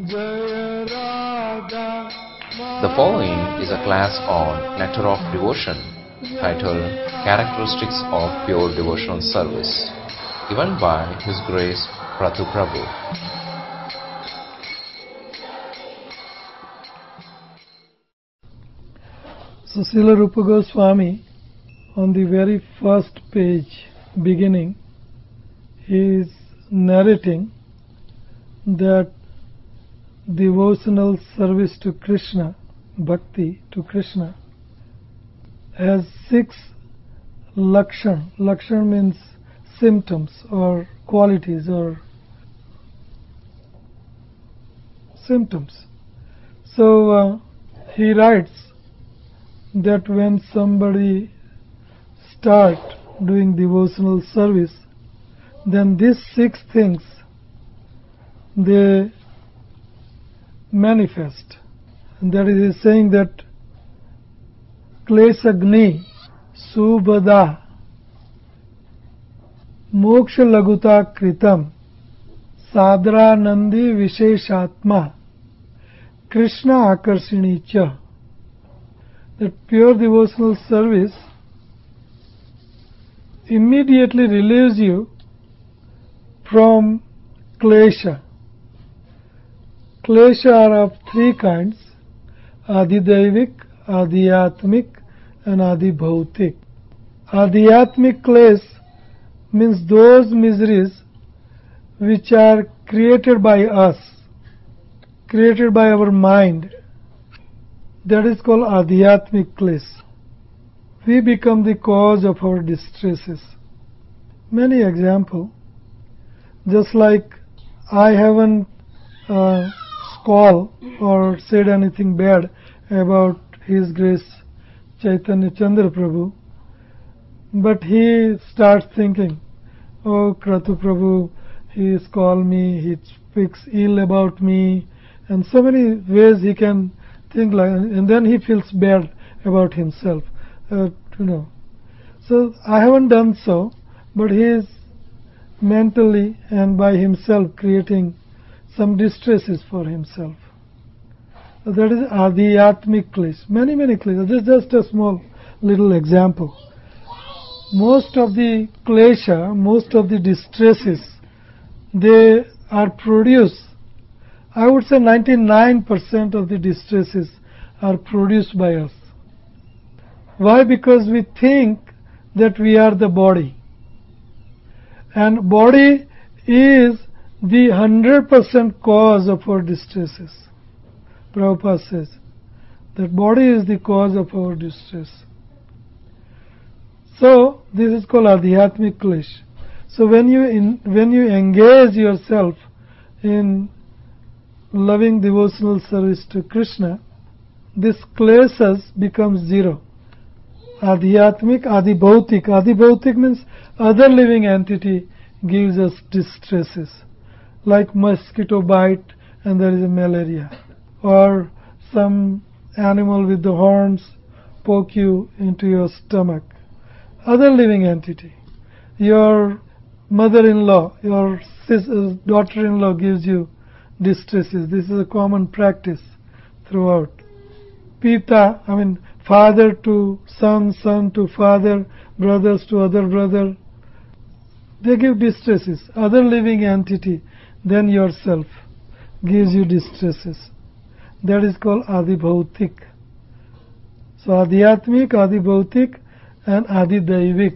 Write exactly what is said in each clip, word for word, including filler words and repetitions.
The following is a class on Nectar of Devotion titled Characteristics of Pure Devotional Service, given by His Grace Prathu Prabhu. So Srila Rupa Goswami, on the very first page, beginning, he is narrating that devotional service to Krishna, bhakti to Krishna, has six lakshan. Lakshan means symptoms or qualities or symptoms. So uh, he writes that when somebody start doing devotional service, then these six things they manifest. And that is, he's saying that Klesagni, Subhada, Moksha Laguta Kritam, Sadranandi Visheshatma, Krishna Akarshini Cha. That pure devotional service immediately relieves you from klesha. Klesha are of three kinds: Adidaivik, Adhyatmik and Adibhautik. Adhyatmik klesha means those miseries which are created by us, created by our mind. That is called Adhyatmik klesha. We become the cause of our distresses. Many examples. Just like I haven't uh, called or said anything bad about His Grace Chaitanya Chandra Prabhu, but he starts thinking, oh, Kratu Prabhu, he has called me, he speaks ill about me, and so many ways he can think like, and then he feels bad about himself, uh, you know. So I haven't done so, but he is mentally and by himself creating some distresses for himself. So that is Adhyatmik klesha. Many, many klesha. This is just a small little example. Most of the klesha, most of the distresses, they are produced, I would say ninety-nine percent of the distresses are produced by us. Why? Because we think that we are the body. And body is the one hundred percent cause of our distresses. Prabhupada says that body is the cause of our distress. So this is called Adhyatmik klesha. So when you in, when you engage yourself in loving devotional service to Krishna, this kleshas becomes zero. Adhyatmik, Adibhautik. Adibhautik means other living entity gives us distresses, like mosquito bite and there is a malaria, or some animal with the horns poke you into your stomach. Other living entity. Your mother-in-law, your daughter-in-law gives you distresses. This is a common practice throughout. Pita, I mean father to son, son to father, brothers to other brother. They give distresses. Other living entity than yourself gives you distresses. That is called Adibhautik. So Adhyatmik, Adibhautik and Adidaivik.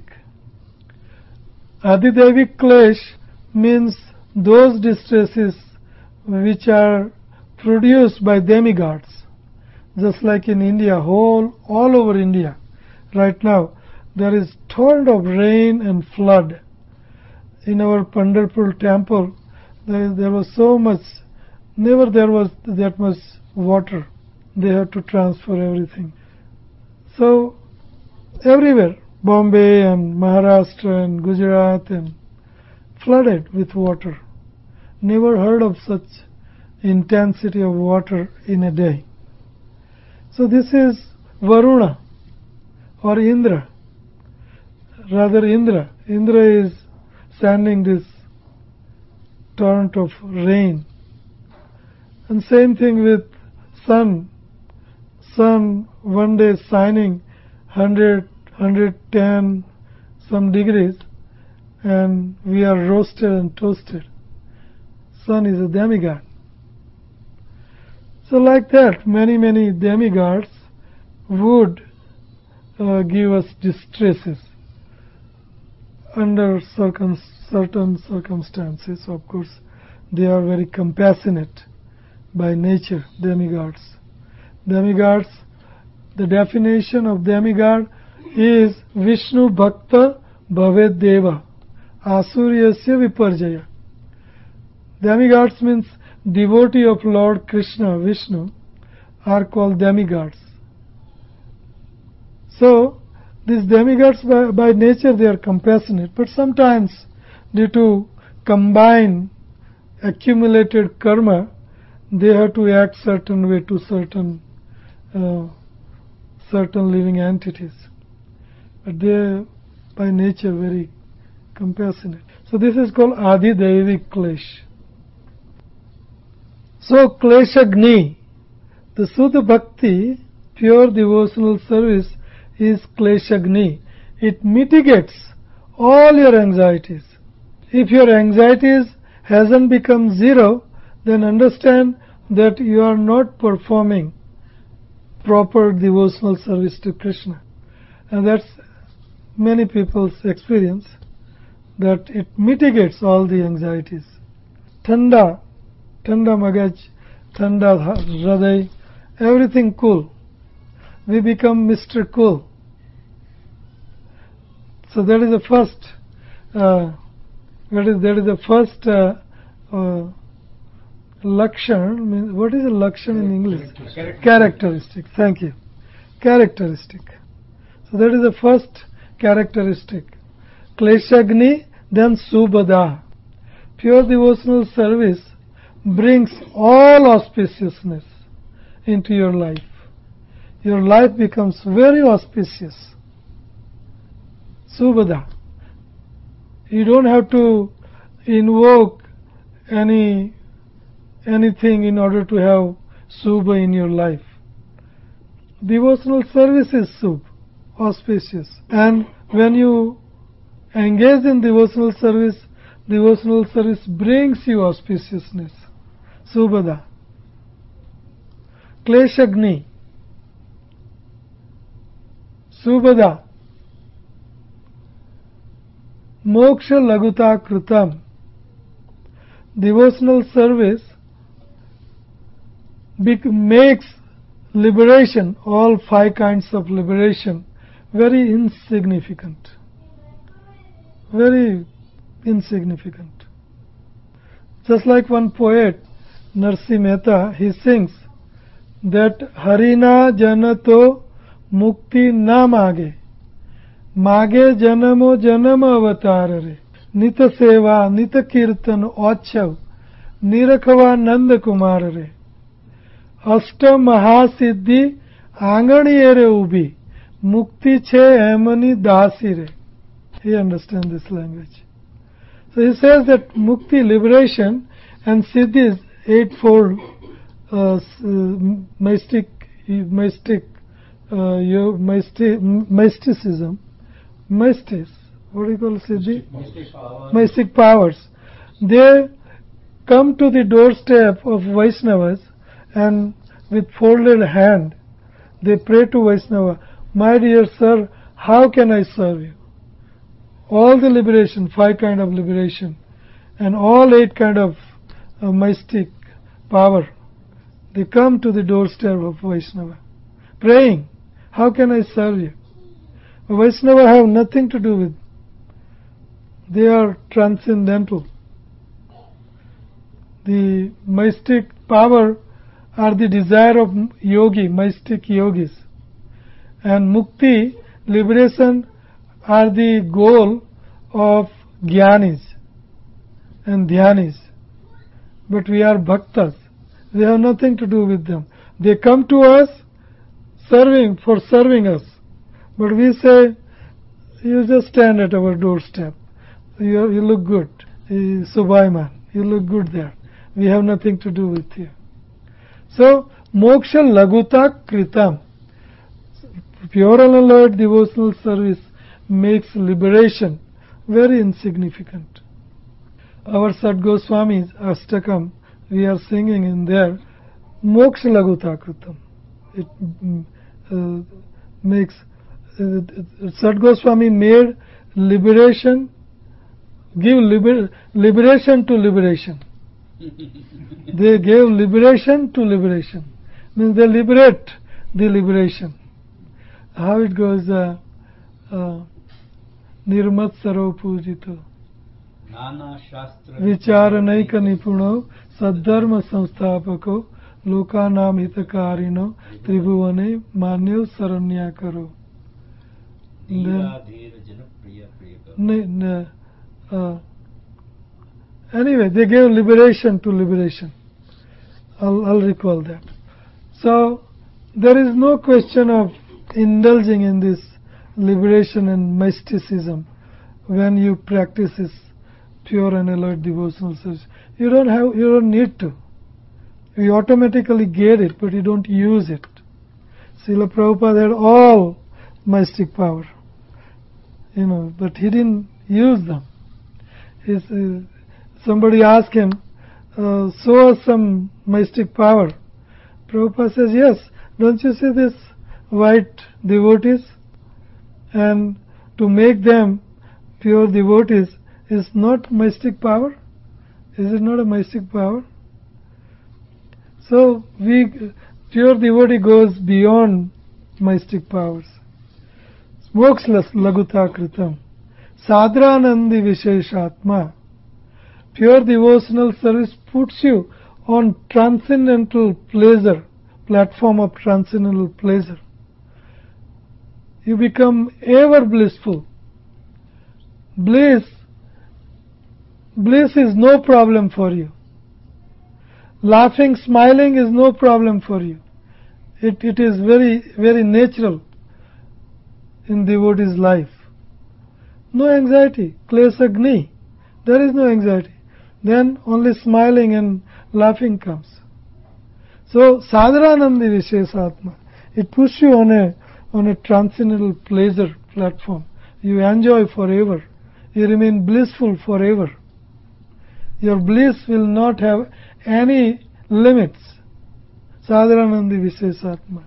Adidaivik klesha means those distresses which are produced by demigods. Just like in India, whole all over India, right now there is torrent of rain and flood. In our Pandharpur temple, there, there was so much, never there was that much water. They had to transfer everything. So everywhere, Bombay and Maharashtra and Gujarat, and flooded with water. Never heard of such intensity of water in a day. So this is Varuna or Indra. Rather Indra. Indra is sending this torrent of rain And same thing with sun. Sun one day shining one hundred, one hundred ten some degrees, and we are roasted and toasted. Sun is a demigod. So like that, many, many demigods would uh, give us distresses under circum certain circumstances. Of course, they are very compassionate by nature, demigods. Demigods, the definition of demigod is Vishnu Bhakta Bhaved Deva Asuryasya Viparjaya. Demigods means devotee of Lord Krishna, Vishnu, are called demigods. So, these demigods by, by nature they are compassionate, but sometimes due to combined accumulated karma, they have to act certain way to certain uh, certain living entities. But they are by nature very compassionate. So this is called Adi Daivik Klesh. So Kleshagni, the Sudha Bhakti, pure devotional service, is Kleshagni. It mitigates all your anxieties. If your anxieties hasn't become zero, then understand that you are not performing proper devotional service to Krishna. And that's many people's experience, that it mitigates all the anxieties. Thanda, Thanda Magaj, Thanda Hraday, everything cool. We become Mister Cool. So that is the first, uh, that is that is the first uh, uh, Lakshan. What is a Lakshan in English? Characteristic. Characteristic. Thank you. Characteristic. So that is the first characteristic. Kleshagni, then Subhada. Pure devotional service brings all auspiciousness into your life. Your life becomes very auspicious. Subhada. You don't have to invoke any anything in order to have Subha in your life. Devotional service is Subh, auspicious. And when you engage in devotional service, devotional service brings you auspiciousness. Subhada. Kleshagni. Subhada. Moksha Laguta Krutam. Devotional service makes liberation, all five kinds of liberation, very insignificant. Very insignificant. Just like one poet, Narsi Mehta, he sings that Harina Janato Mukti na mage, mage janamo janama avatarare, nita seva, nita kirtan ochav, nirakava nanda kumarare, ashta mahasiddhi anganiyere ubi, mukti che emani dasire. He understands this language. So he says that mukti, liberation, and siddhis, eightfold uh, mystic, mystic, uh, mystic, mysticism, mystis, what do you call siddhi? Mystic powers. Mystic powers. They come to the doorstep of Vaishnavas and with folded hand, they pray to Vaishnava, my dear sir, how can I serve you? All the liberation, five kind of liberation, and all eight kind of uh, mystic power, they come to the doorstep of Vaishnava, praying, how can I serve you? Vaishnava have nothing to do with, they are transcendental. The mystic power are the desire of yogi, mystic yogis, and mukti, liberation, are the goal of jnanis and dhyanis. But we are bhaktas. We have nothing to do with them. They come to us serving, for serving us. But we say, you just stand at our doorstep. You, you look good. Subhaiman, you look good there. We have nothing to do with you. So, moksha laguta kritam. Pure and alert devotional service makes liberation very insignificant. Our Sat Goswami's Ashtakam, we are singing in there, moksha laguta kritam. It uh, makes, uh, Sat Goswami made liberation, give liber, liberation to liberation. They gave liberation to liberation. Means they liberate the liberation. How it goes, uh, uh, Nirmat Saro Pujito Vicharanaika Nipuno Saddharma Samsthapako Lokanam Hitakarino Tribhuvane Manyo Saranyakaro. Then, uh, anyway, they gave liberation to liberation. I'll, I'll recall that. So, there is no question of indulging in this liberation and mysticism when you practice this pure and alert devotional service. You don't have, you don't need to. You automatically get it, but you don't use it. Srila Prabhupada had all mystic power, you know, but he didn't use them. His, uh, somebody asked him, uh, show us some mystic power. Prabhupada says, yes, don't you see this white devotees, and to make them pure devotees is not mystic power? Is it not a mystic power? So we, pure devotee goes beyond mystic powers. Moksha laguta kritam sadranandi visheshatma. Pure devotional service puts you on transcendental pleasure, platform of transcendental pleasure. You become ever blissful. Bliss, bliss is no problem for you. Laughing, smiling is no problem for you. It, it is very, very natural in devotee's life. No anxiety, klesagni. There is no anxiety. Then only smiling and laughing comes. So, sadharanandi vishesatma. It puts you on a on a transcendental pleasure platform. You enjoy forever. You remain blissful forever. Your bliss will not have any limits. Sadharanandi vishesatma.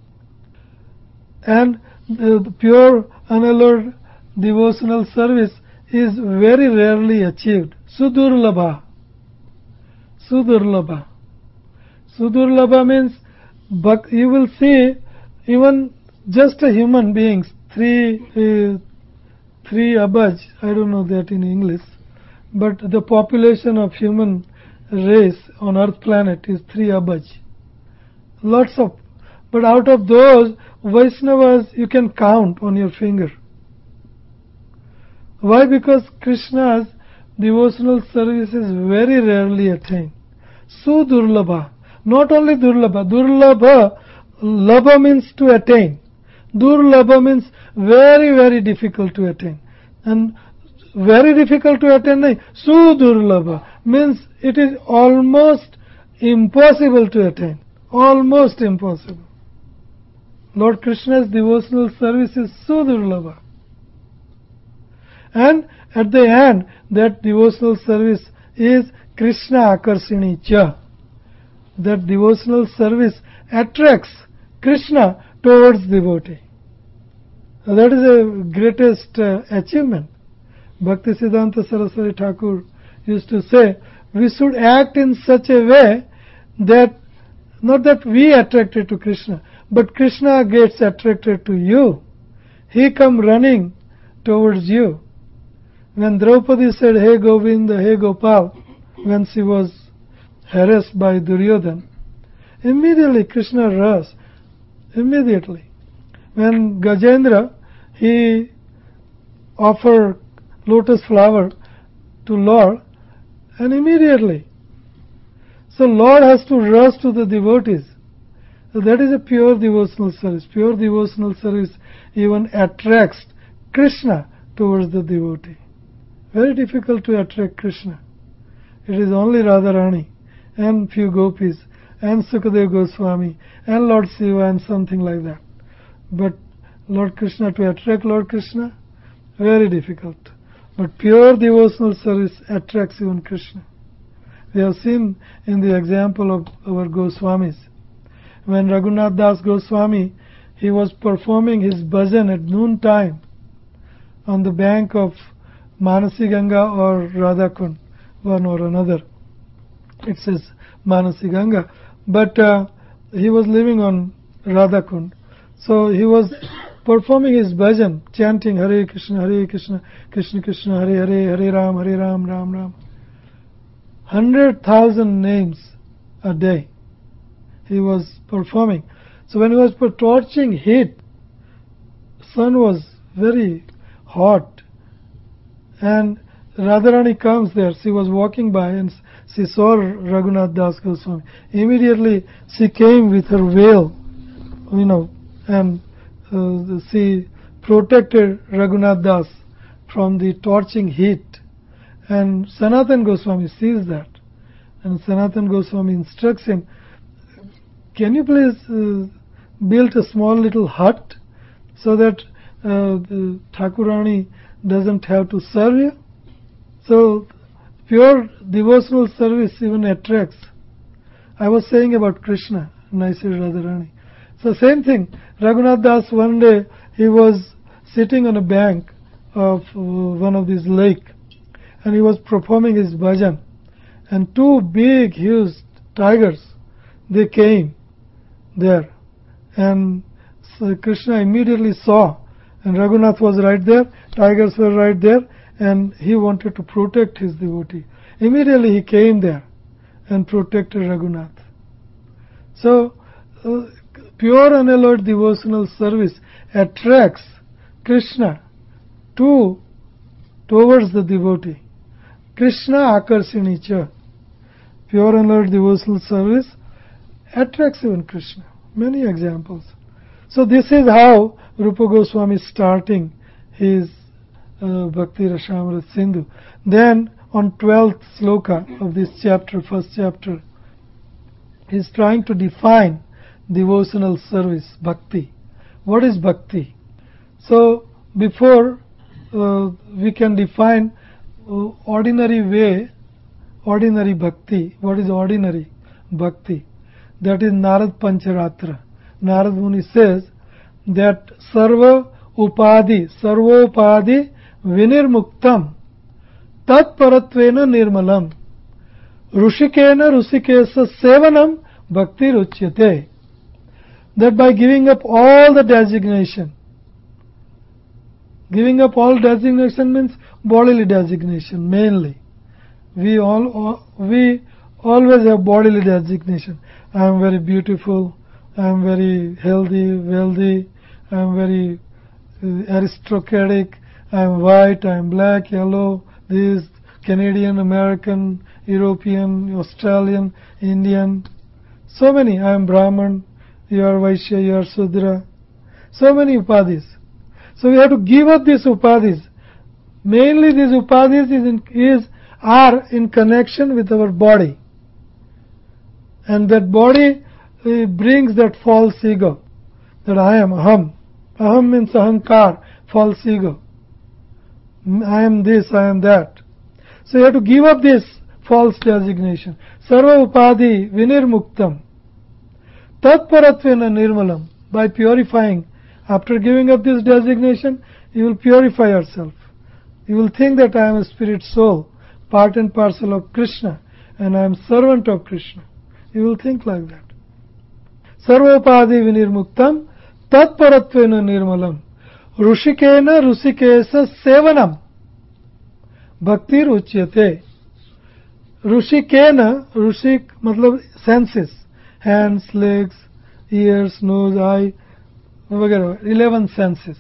And the, the pure, unalloyed devotional service is very rarely achieved. Sudurlabha. Sudurlabha. Sudurlabha means, but you will see even just a human beings, three, uh, three abaj, I don't know that in English, but the population of human race on earth planet is three abaj. Lots of, but out of those, Vaishnavas you can count on your finger. Why? Because Krishna's devotional service is very rarely attained. Sudurlabha. Not only Durlabha. Durlabha, Labha means to attain. Durlabha means very, very difficult to attain. And very difficult to attain, nahi, Sudurlabha means it is almost impossible to attain. Almost impossible. Lord Krishna's devotional service is Sudurlabha. And at the end, that devotional service is Krishna Akarshini Cha. That devotional service attracts Krishna towards devotee. That is the greatest uh, achievement. Bhaktisiddhanta Saraswati Thakur used to say, we should act in such a way that, not that we attracted to Krishna, but Krishna gets attracted to you. He come running towards you. When Draupadi said, Hey Govinda, Hey Gopal, when she was harassed by Duryodhana, immediately Krishna rushed. Immediately. When Gajendra, he offered lotus flower to Lord, and immediately. So Lord has to rush to the devotees. So that is a pure devotional service. Pure devotional service even attracts Krishna towards the devotee. Very difficult to attract Krishna. It is only Radharani and few gopis and Sukadeva Goswami and Lord Shiva and something like that. But Lord Krishna, to attract Lord Krishna, very difficult. But pure devotional service attracts even Krishna. We have seen in the example of our Goswamis. When Raghunath Das Goswami, he was performing his bhajan at noon time on the bank of Manasi Ganga or Radhakund, one or another. It says Manasi Ganga. But uh, he was living on Radhakund. So he was performing his bhajan, chanting Hare Krishna, Hare Krishna, Krishna Krishna, Hare Hare, Hare Ram, Hare Ram, Ram Ram. Hundred thousand names a day he was performing. So when he was torching heat, sun was very hot, and Radharani comes there. She was walking by and she saw Raghunath Das Goswami. Immediately she came with her veil, you know, and uh, she protected Raghunath Das from the torching heat. And Sanatan Goswami sees that, and Sanatan Goswami instructs him, can you please uh, build a small little hut so that uh, the Thakurani doesn't have to serve you? So pure devotional service even attracts. I was saying about Krishna, and I said Radharani. So same thing, Raghunath Das one day, he was sitting on a bank of uh, one of these lake, and he was performing his bhajan, and two big huge tigers, they came there, and so Krishna immediately saw, and Raghunath was right there, tigers were right there, and he wanted to protect his devotee. Immediately he came there and protected Raghunath. So uh, pure unalloyed devotional service attracts Krishna to towards the devotee. Krishna akarshini cha. Pure unalloyed devotional service attracts even Krishna. Many examples. So this is how Rupa Goswami is starting his uh, Bhakti Rasamrita Sindhu. Then on twelfth sloka of this chapter, first chapter, he is trying to define devotional service, bhakti. What is bhakti? So before uh, we can define uh, ordinary way, ordinary bhakti. What is ordinary bhakti? That is Narad Pancharatra. Narad Muni says that Sarva Upadi, Sarva Upadi Vinirmuktam Tat Paratvena Nirmalam Rushikena Rusikesa Sevanam Bhakti Ruchyate. That by giving up all the designation, giving up all designation means bodily designation mainly. We all we always have bodily designation. I am very beautiful, I am very healthy, wealthy, I am very uh, aristocratic, I am white, I am black, yellow, this, Canadian, American, European, Australian, Indian. So many. I am Brahman, you are Vaishya, you are Sudra. So many upadhis. So we have to give up these upadhis. Mainly these upadhis is, in, is are in connection with our body. And that body uh, brings that false ego. That I am aham. Aham means ahankar, false ego. I am this, I am that. So you have to give up this false designation. Sarva upadhi vinirmuktam. Tatparatvena nirmalam. By purifying, after giving up this designation, you will purify yourself. You will think that I am a spirit soul, part and parcel of Krishna, and I am servant of Krishna. You will think like that. Sarva upadhi vinirmuktam. Tatparatvena nirmalam. Rushikena rusikesa sevanam. Bhakti ruchyate. Rushikena, rushik matlab senses, hands, legs, ears, nose, eye, vagara, eleven senses.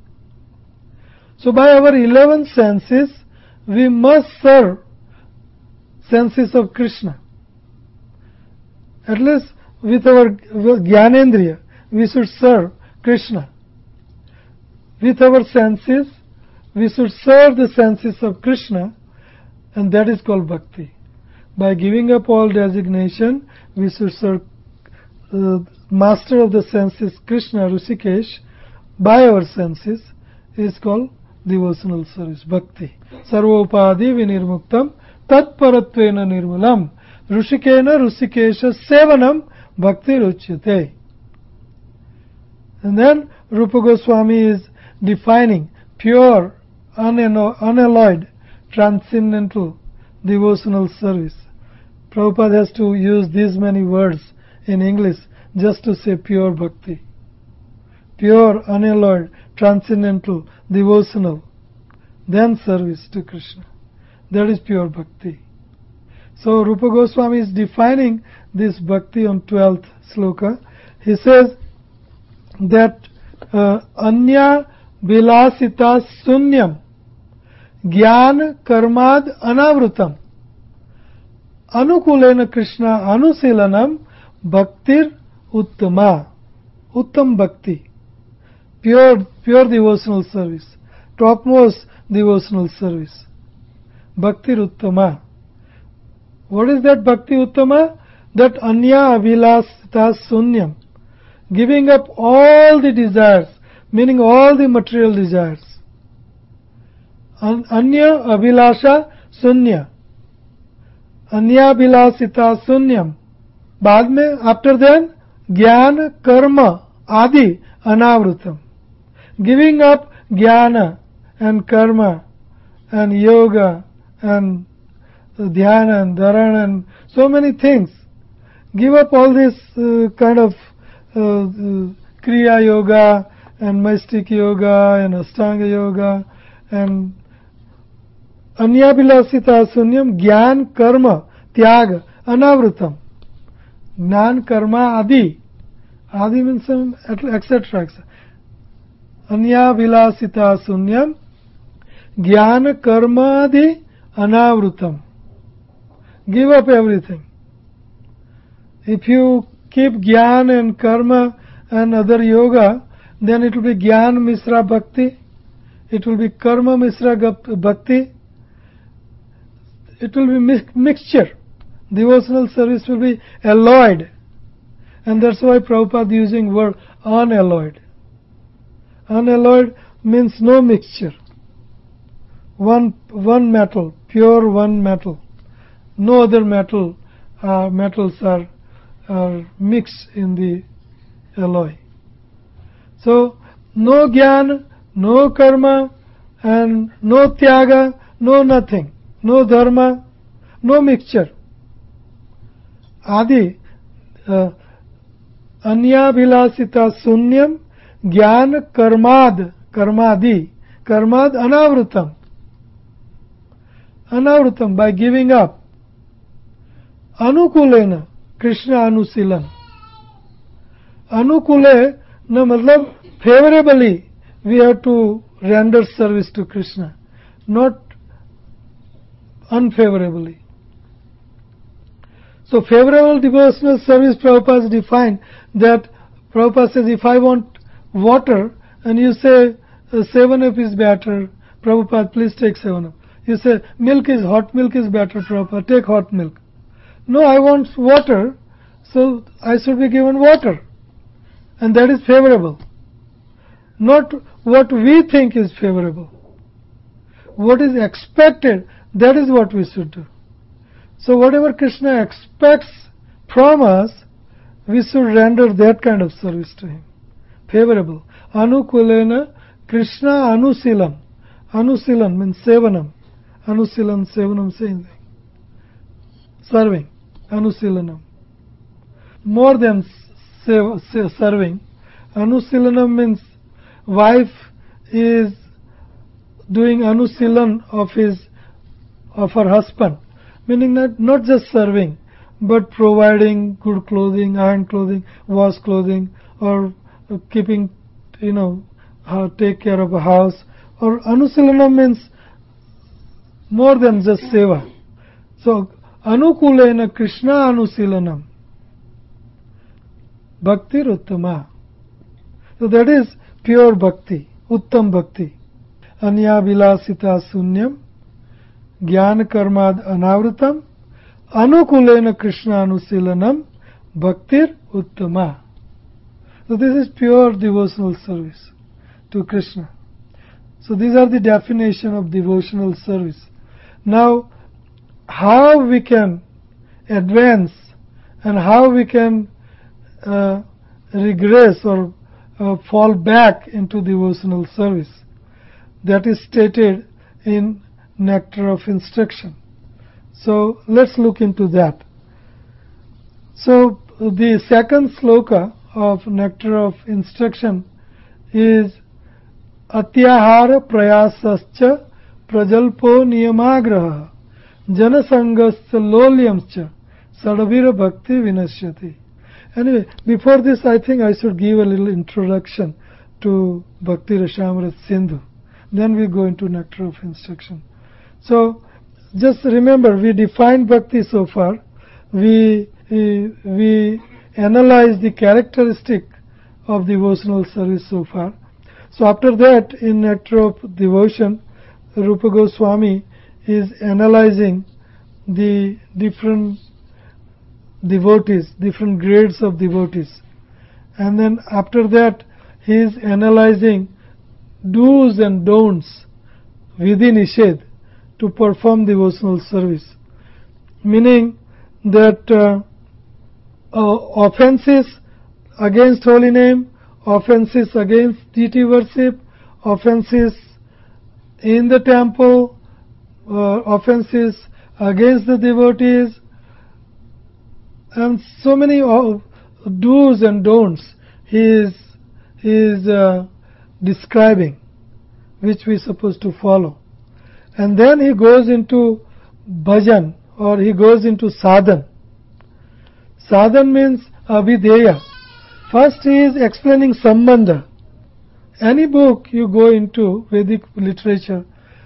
So by our eleven senses, we must serve senses of Krishna. At least with our Gyanendriya, we should serve Krishna. With our senses, we should serve the senses of Krishna, and that is called bhakti. by giving up all designation, we should serve uh, master of the senses, Krishna, Rishikesh, by our senses, is called devotional service, bhakti. Sarvopadi vinirmuktam tatparatvena nirmalam Rishikena Rishikesha sevanam bhakti ruchyate. And then Rupa Goswami is defining pure, unalloyed, transcendental devotional service. Prabhupada has to use these many words in English just to say pure bhakti. Pure, unalloyed, transcendental, devotional, then service to Krishna. That is pure bhakti. So Rupa Goswami is defining this bhakti on twelfth sloka. He says that uh, anya vilasita sunyam jnana karmad anavrutam anukulena Krishna anusilanam bhaktir uttama. Uttam bhakti, pure pure devotional service, topmost devotional service, bhaktir uttama. What is that bhakti uttama? That anya avilasita sunyam, giving up all the desires, meaning all the material desires. Anya avilasha sunya, anya vilasita sunyam. बाद में, after then, jnana karma adi anavrutam, giving up jnana and karma and yoga and dhyana and dharana and so many things. Give up all this uh, kind of uh, uh, kriya yoga and mystic yoga and ashtanga yoga and anyabhilasita sunyam jnana karma tyaga anavrutam. Jnana karma adi. Adi means some et cetera. Anya vilasita sunyam jnana karma adi anavrutam. Give up everything. If you keep jnana and karma and other yoga, then it will be jnana misra bhakti, it will be karma misra bhakti, it will be mi mixture. Devotional service will be alloyed. And that's why Prabhupada using word unalloyed. Unalloyed means no mixture. One, one metal, pure one metal. No other metal, uh, metals are, are mixed in the alloy. So, no jnana, no karma, and no tyaga, no nothing, no dharma, no mixture. Adi, uh, anya vilasita sunyam jnana karmad, karmadi, karmad anavrutam. Anavrutam, by giving up. Anukulena, Krishna anusilan. Anukule, no matlab favorably we have to render service to Krishna, not unfavorably. So favorable devotional service, Prabhupada has defined that. Prabhupada says, if I want water and you say uh, seven up is better, Prabhupada please take seven up. You say milk is hot milk is better, Prabhupada take hot milk. No, I want water, so I should be given water, and that is favorable. Not what we think is favorable. What is expected, that is what we should do. So whatever Krishna expects from us, we should render that kind of service to him. Favorable. Anukulena Krishna anusilam. Anusilan means sevanam. Anusilan, sevanam, same thing. Serving. Anusilanam. More than serving. Anusilanam means wife is doing anusilan of his, of her husband. Meaning that not just serving, but providing good clothing, iron clothing, wash clothing, or keeping, you know, uh, take care of a house. Or anusilanam means more than just seva. So, anukulena Krishna anusilanam. Bhakti uttama. So that is pure bhakti, uttam bhakti. Anya vilasita sunyam, jnana karmad anavrutam, Anukulena Krishna Anusilanam Bhaktir Uttama. So this is pure devotional service to Krishna. So these are the definition of devotional service. Now, how we can advance and how we can uh, regress or uh, fall back into devotional service, that is stated in Nectar of Instruction. So let's look into that. So the second sloka of Nectar of Instruction is Atyahara prayasascha prajalpo niyamagraha janasangascha lolyamscha sadavira bhakti vinashyati. Anyway, before this I think I should give a little introduction to Bhakti Rasamrita Sindhu. Then we go into Nectar of Instruction. So just remember, we defined Bhakti so far. We, we, we analyzed the characteristic of devotional service so far. So after that, in Nectar of Devotion, Rupa Goswami is analyzing the different devotees, different grades of devotees. And then after that, he is analyzing do's and don'ts within Nishedh to perform devotional service. Meaning that uh, uh, offenses against holy name, offenses against deity worship, offenses in the temple, uh, offenses against the devotees, and so many uh, do's and don'ts he is, he is uh, describing, which we are supposed to follow. And then he goes into bhajan, or he goes into sadhan. Sadhan means abhideya. First he is explaining sambandha. Any book you go into, Vedic literature,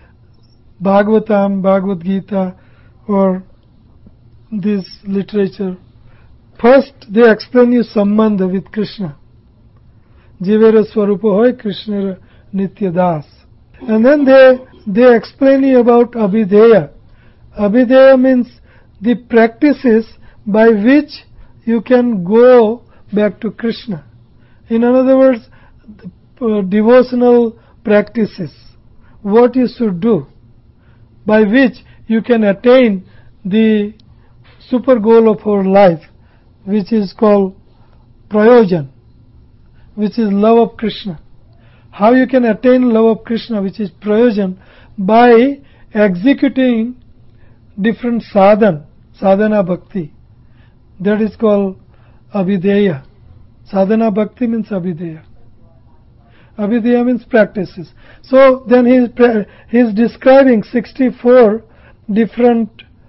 Bhagavatam, Bhagavad Gita, or this literature, first they explain you sambandha with Krishna. Jivera Swarupa hoy Krishna Nitya Das. And then they, they explain you about abhideya. Abhideya means the practices by which you can go back to Krishna. In other words, uh, devotional practices, what you should do, by which you can attain the super goal of our life, which is called prayojan, which is love of Krishna. How you can attain love of Krishna, which is prayojan, by executing different sadhan, sadhana bhakti. That is called abhideya. Sadhana bhakti means abhideya. Abhideya means practices. So then he is, he is describing sixty-four different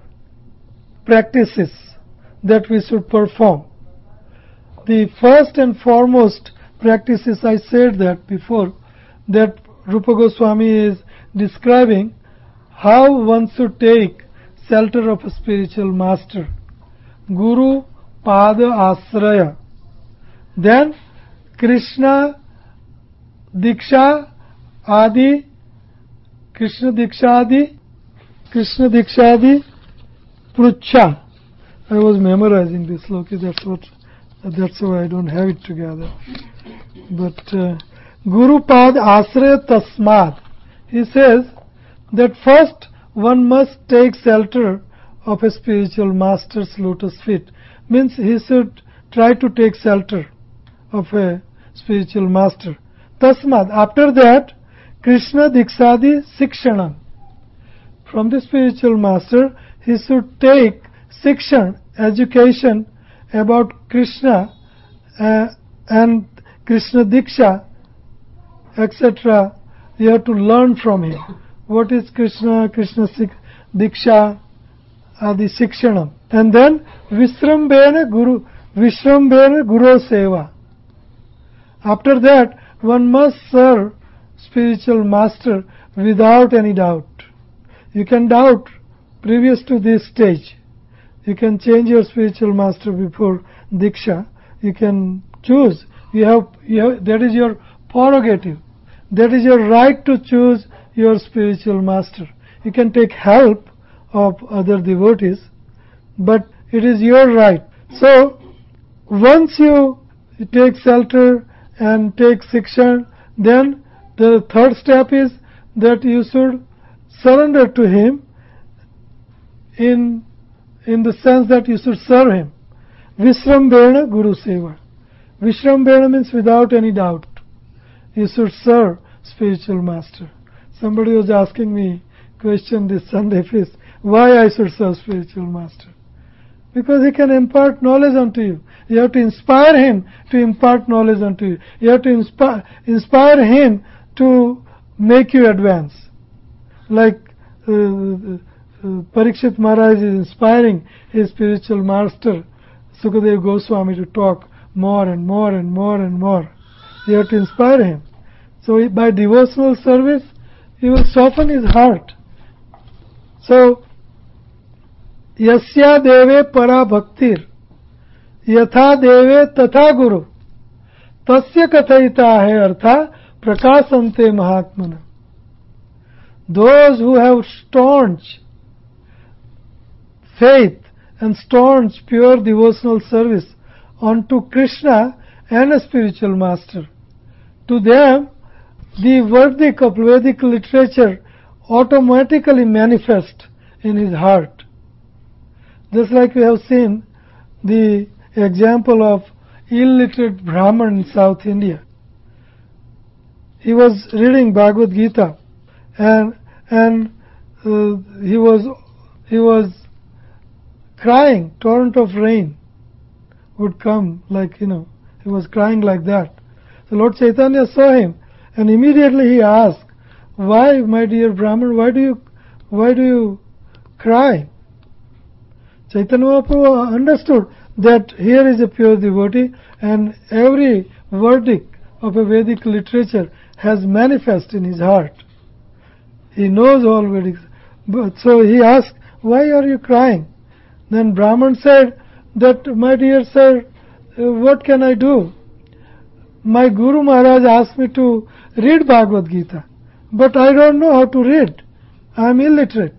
practices that we should perform. The first and foremost practices, I said that before, that Rupa Goswami is describing how one should take shelter of a spiritual master. Guru Pada Asraya. Then Krishna Diksha Adi, Krishna Diksha Adi, Krishna Diksha Adi Prucha. I was memorizing this, Loki, that's what, that's why I don't have it together. But uh, Guru Pad Asraya Tasmad. He says that first one must take shelter of a spiritual master's lotus feet. Means he should try to take shelter of a spiritual master. Tasmad. After that, Krishna Dikshadi Sikshanam. From the spiritual master, he should take Sikshan, education about Krishna uh, and Krishna Diksha, et cetera. You have to learn from him. What is Krishna, Krishna Diksha, Adi Sikshanam. And then Vishrambena Guru, Vishrambena Guru Seva. After that, one must serve spiritual master without any doubt. You can doubt previous to this stage. You can change your spiritual master before Diksha. You can choose. You have, you have, that is your prerogative. That is your right to choose your spiritual master. You can take help of other devotees, but it is your right. So, once you take shelter and take shiksha, then the third step is that you should surrender to him in, in the sense that you should serve him. Vishrambena Guru Seva. Vishrambena means without any doubt. You should serve spiritual master. Somebody was asking me question this Sunday feast, why I should serve spiritual master. Because he can impart knowledge unto you. You have to inspire him to impart knowledge unto you. You have to inspire, inspire him to make you advance. Like uh, uh, Parikshit Maharaj is inspiring his spiritual master Sukadeva Goswami to talk more and more and more and more. You have to inspire him. So by devotional service, you will soften his heart. So, Yasya deve para bhaktir, yatha deve tatha guru, tasya kathayita hai artha prakasante mahatmana. Those who have staunch faith and staunch pure devotional service unto Krishna and a spiritual master, to them the verdict of Vedic literature automatically manifests in his heart. Just like we have seen the example of illiterate Brahman in South India. He was reading Bhagavad Gita and and uh, he was he was crying. Torrent of rain would come, like, you know, he was crying like that. So Lord Chaitanya saw him and immediately he asked, why, my dear Brahman, why do you why do you cry? Chaitanya Mahaprabhu understood that here is a pure devotee and every verdict of a Vedic literature has manifest in his heart. He knows all Vedic. But so he asked, why are you crying? Then Brahman said that, my dear sir, what can I do? My Guru Maharaj asked me to read Bhagavad Gita, but I don't know how to read. I am illiterate.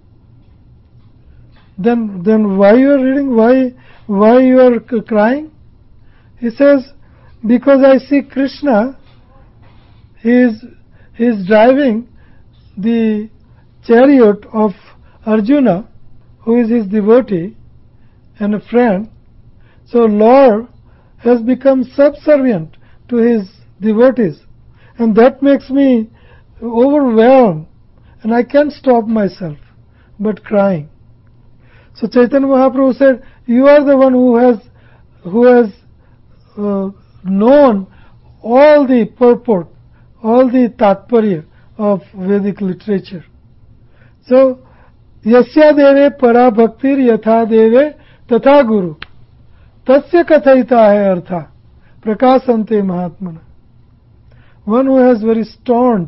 Then, then why you are reading? Why, why you are crying? He says, because I see Krishna, he is, he is driving the chariot of Arjuna, who is his devotee and a friend. So Lord has become subservient to his devotees, and that makes me overwhelmed, and I can't stop myself but crying. So Chaitanya Mahaprabhu said, you are the one who has who has uh, known all the purport, all the tatparya of Vedic literature. So, Yasya deve para bhaktir yatha deve tatha guru, tasya kathayita hai artha prakasante mahatmana. One who has very staunch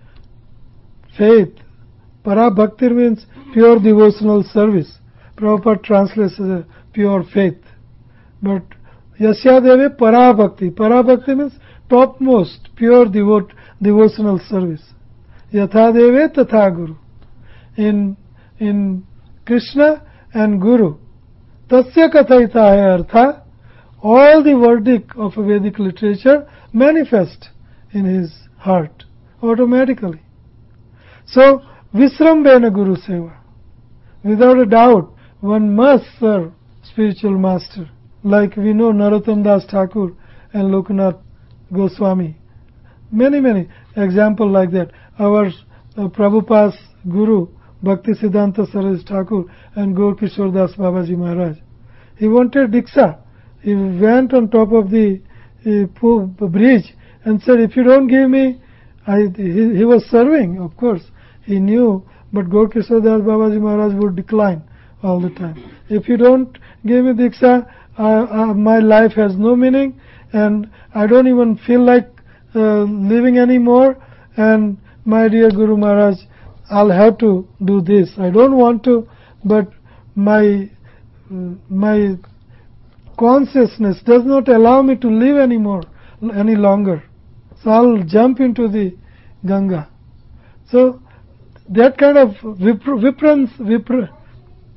faith. Para bhaktir means pure devotional service. Prabhupada translates as a pure faith. But Yasya deve para bhakti. Para bhakti means topmost, pure devote, devotional service. Yatha deve tatha guru. In, in Krishna and Guru. Tasya kathayita hai artha. All the verdict of a Vedic literature manifest in his heart automatically. So, Vishrambena Guru Seva. Without a doubt, one must serve spiritual master. Like we know Narottam Das Thakur and Lokanath Goswami. Many, many examples like that. Our uh, Prabhupada's Guru, Bhakti Siddhanta Saraswati Thakur and Gaur Kishore Das Babaji Maharaj. He wanted Diksha. He went on top of the uh, bridge and said, if you don't give me, I, he, he was serving, of course. He knew, but Gaur Kishore Das Babaji Maharaj would decline all the time. If you don't give me Diksha, uh, uh, my life has no meaning and I don't even feel like uh, living anymore, and my dear Guru Maharaj, I'll have to do this. I don't want to, but my uh, my consciousness does not allow me to live anymore, any longer. So I'll jump into the Ganga. So that kind of vipr, viprans, vipr,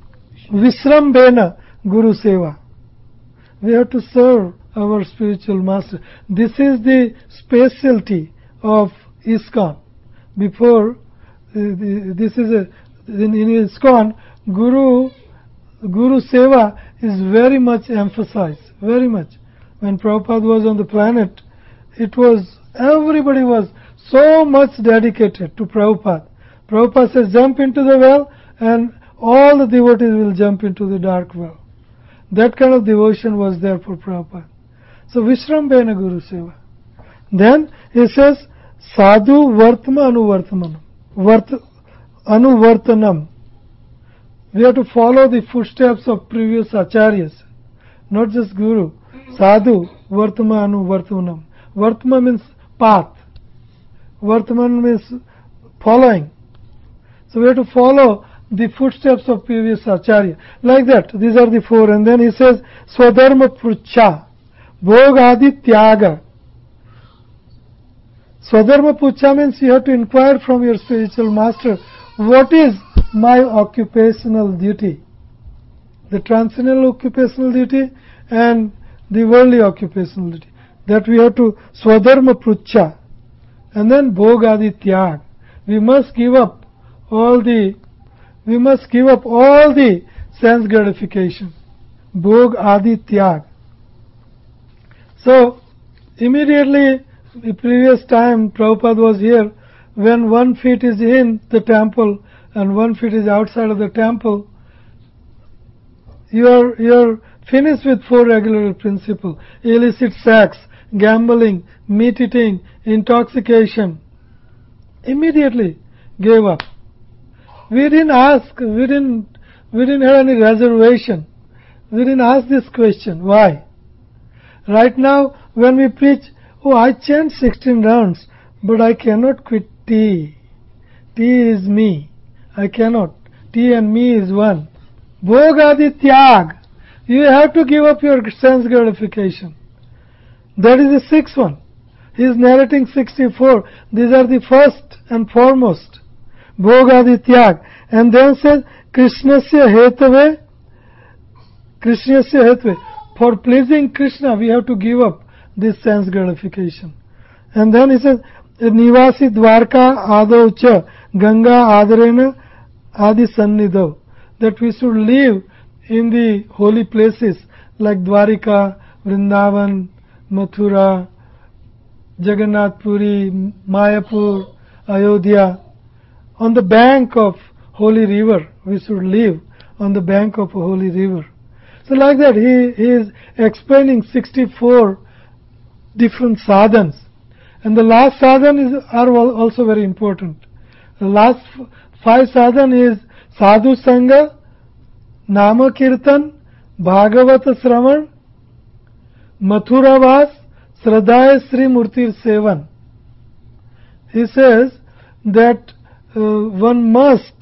Vishrambena Guru Seva. We have to serve our spiritual master. This is the specialty of ISKCON. Before, uh, the, this is a, in, in ISKCON, Guru, Guru Seva is very much emphasized, very much. When Prabhupada was on the planet, it was, everybody was so much dedicated to Prabhupada. Prabhupada says, jump into the well, and all the devotees will jump into the dark well. That kind of devotion was there for Prabhupada. So, Vishrambena Guru Seva. Then, he says, Sadhu Vartma Anuvartmanam. Vart, anuvartanam. We have to follow the footsteps of previous acharyas, not just Guru. Sadhu Vartma Anuvartmanam. Vartma means path. Vartman means following. So we have to follow the footsteps of previous acharya. Like that, these are the four. And then he says, Swadharma Prucha, Bhogadi Tyaga. Swadharma Prucha means you have to inquire from your spiritual master, what is my occupational duty? The transcendental occupational duty and the worldly occupational duty. That we have to Swadharma Prucha. And then Bhogadi Tyag. We must give up all the we must give up all the sense gratification. Bhog Adi Tyag. So immediately the previous time Prabhupada was here, when one feet is in the temple and one feet is outside of the temple, you are you are finished with four regular principles: illicit sex, gambling, meat eating, intoxication. Immediately gave up. We didn't ask, we didn't, we didn't have any reservation. We didn't ask this question. Why? Right now, when we preach, oh, I chant sixteen rounds, but I cannot quit tea. Tea is me. I cannot. Tea and me is one. Bhogadi Tyag. You have to give up your sense gratification. That is the sixth one. He is narrating sixty-four. These are the first and foremost. Bhogadi Tyag. And then says, Krishnasya Hetave. Krishnasya Hetave. For pleasing Krishna, we have to give up this sense gratification. And then he says, Nivasi Dwarka Adau Cha Ganga Adarena Adi Sannidho. That we should live in the holy places like Dwarika, Vrindavan, Mathura, Jagannath Puri, Mayapur, Ayodhya. On the bank of holy river, we should live on the bank of a holy river. So like that, he, he is explaining sixty-four different sadhans. And the last sadhan is are also very important. The last five sadhan is Sadhu Sangha, Nama Kirtan, Bhagavata Sravan, Mathura Vas, Sradhaya Sri Murtir Sevan. He says that uh, one must,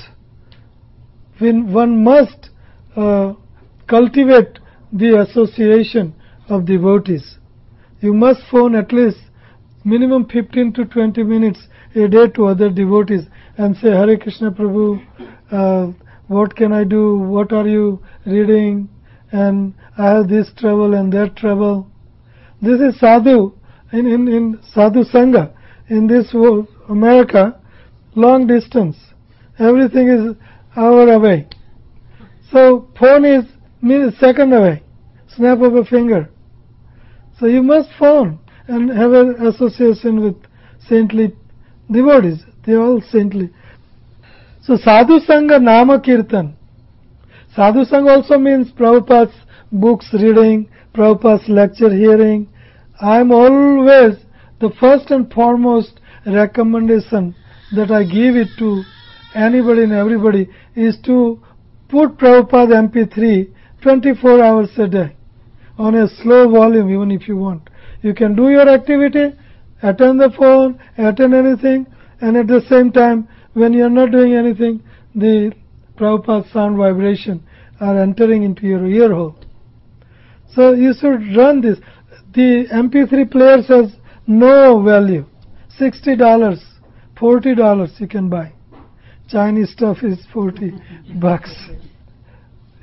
one must uh, cultivate the association of devotees. You must phone at least minimum fifteen to twenty minutes a day to other devotees and say, Hare Krishna Prabhu, uh, what can I do? What are you reading? And I have this trouble and that trouble. This is sadhu in, in, in sadhu sangha. In this world, America, long distance. Everything is hour away. So phone is minute, second away. Snap of a finger. So you must phone and have an association with saintly devotees. They are all saintly. So sadhu sangha nama kirtan. Sadhu sangha also means Prabhupada's books reading, Prabhupada's lecture hearing. I am always the first and foremost recommendation that I give it to anybody and everybody is to put Prabhupada M P three twenty-four hours a day on a slow volume even if you want. You can do your activity, attend the phone, attend anything, and at the same time when you are not doing anything, the Prabhupada sound vibration are entering into your ear hole. So you should run this. The M P three players has no value. sixty dollars, forty dollars you can buy. Chinese stuff is forty bucks.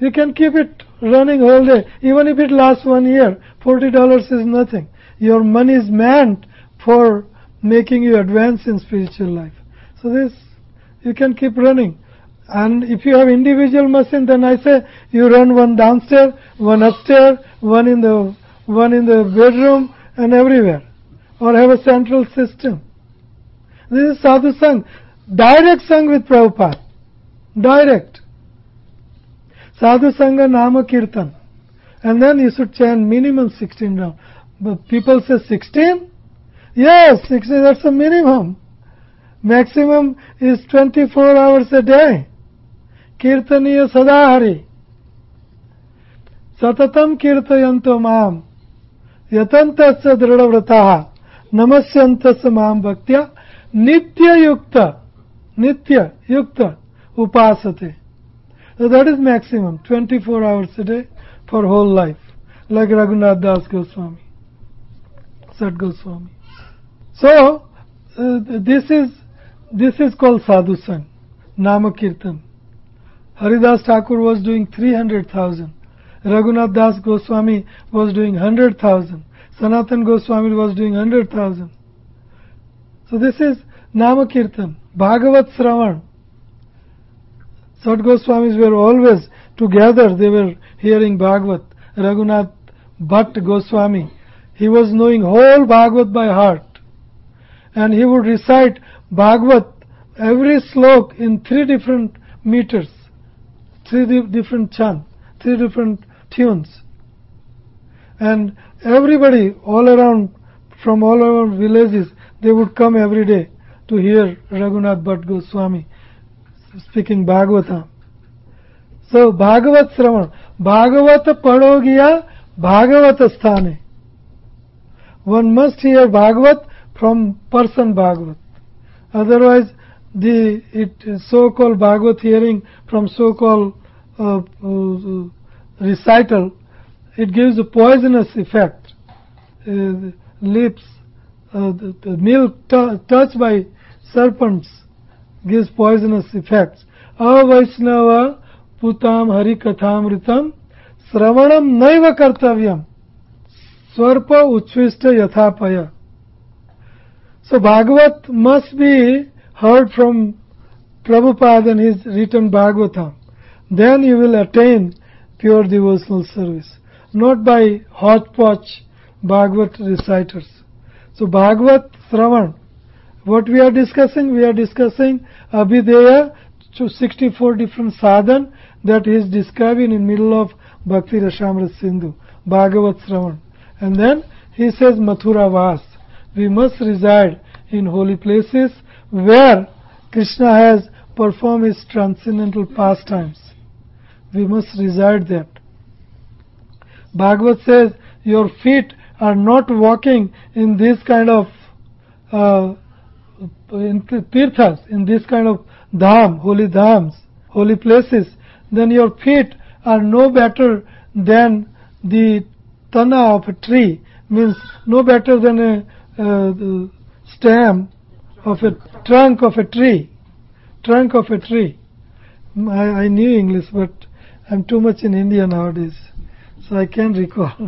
You can keep it running whole day. Even if it lasts one year, forty dollars is nothing. Your money is meant for making you advance in spiritual life. So this, you can keep running. And if you have individual machine, then I say you run one downstairs, one upstairs, one in the one in the bedroom, and everywhere. Or have a central system. This is sadhu sang. Direct sang with Prabhupada. Direct. Sadhu Sangha Nama Kirtan. And then you should chant minimum sixteen rounds. But people say sixteen? Yes, sixteen, that's the minimum. Maximum is twenty-four hours a day. Kirtaniya Sadahari. Satatam Kirtayanto Mam. Yatantasya Dhradavrataha. Namasyantasya Mam Bhaktya. Nitya Yukta. Nitya Yukta. Upasate. So that is maximum, twenty-four hours a day for whole life, like Raghunath Das Goswami, Sat Goswami. So uh, this is this is called Sadhu Sang, Nama Kirtan. Haridas Thakur was doing three hundred thousand. Raghunath Das Goswami was doing one hundred thousand. Sanatan Goswami was doing one hundred thousand. So this is Nama Kirtan, Bhagavat Sravan. Sat Goswamis were always together, they were hearing Bhagavat. Raghunath Bhatt Goswami, he was knowing whole Bhagavat by heart. And he would recite Bhagavat, every slok in three different meters, three di different chant, three different tunes. And everybody all around, from all around villages, they would come every day to hear Raghunath Bhatt Goswami speaking Bhagavatam. So Bhagavat Sravan. Bhagavata Padogiya Bhagavata Sthane. One must hear Bhagavat from person Bhagavat. Otherwise the it so-called Bhagavat hearing from so-called uh, uh, recital, it gives a poisonous effect. Uh, lips, uh, the, the milk touched by serpents gives poisonous effects. Avaishnava putam hari kathamritam sravanam naiva kartavyam swarpa uchvishta yathapaya. So Bhagavat must be heard from Prabhupada and his written Bhagavatam. Then you will attain pure devotional service, not by hodgepodge Bhagavat reciters. So Bhagavat Sravan. What we are discussing? We are discussing Abhideya to sixty-four different sadhan that he is describing in middle of Bhakti Rasamrita Sindhu, Bhagavat Sravan. And then he says Mathura Vas. We must reside in holy places where Krishna has performed his transcendental pastimes. We must reside there. Bhagavat says, your feet are not walking in this kind of uh, in tirthas, in this kind of dham, holy dhams, holy places, then your feet are no better than the tana of a tree, means no better than a uh, the stem of a trunk of a tree, trunk of a tree. I, I knew English, but I'm too much in India nowadays, so I can't recall.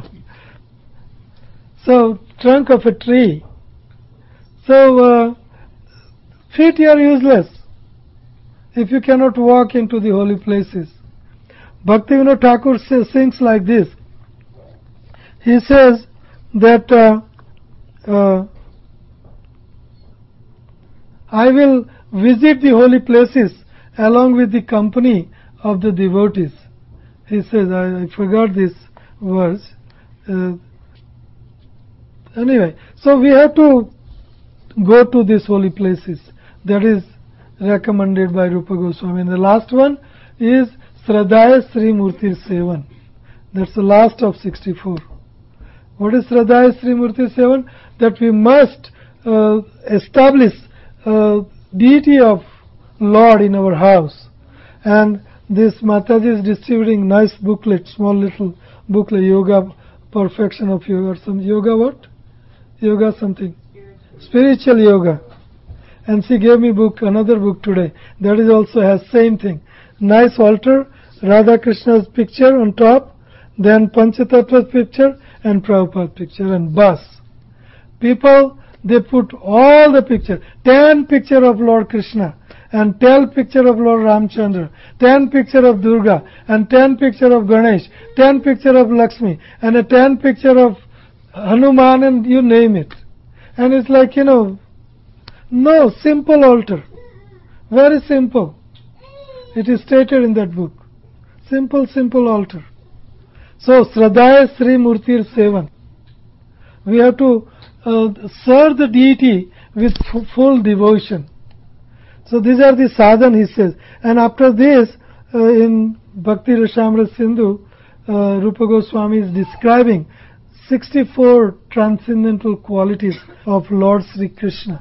So, trunk of a tree. So, uh, feet are useless if you cannot walk into the holy places. Bhaktivinoda Thakur says, sings like this. He says that uh, uh, I will visit the holy places along with the company of the devotees. He says, I, I forgot this verse. Uh, anyway, so we have to go to these holy places. That is recommended by Rupa Goswami. And the last one is Sradhaya Sri Murtir Sevan. That's the last of sixty-four. What is Sradhaya Sri Murtir Sevan? That we must uh, establish uh, deity of Lord in our house. And this Mataji is distributing nice booklet, small little booklet, Yoga, Perfection of Yoga, or some Yoga what? Yoga something. Spiritual Yoga. And she gave me book, another book today. That is also has same thing. Nice altar, Radha Krishna's picture on top, then Panchatattva's picture and Prabhupada's picture, and bus. People, they put all the picture, ten picture of Lord Krishna, and ten picture of Lord Ramchandra, ten picture of Durga, and ten picture of Ganesh, ten picture of Lakshmi, and a ten picture of Hanuman, and you name it. And it's like, you know, no, simple altar. Very simple. It is stated in that book. Simple, simple altar. So, Sradhaya Sri Murtir Sevan. We have to uh, serve the deity with f- full devotion. So, these are the sadhan, he says. And after this, uh, in Bhakti Rasamrita Sindhu, uh, Rupa Goswami is describing sixty-four transcendental qualities of Lord Sri Krishna.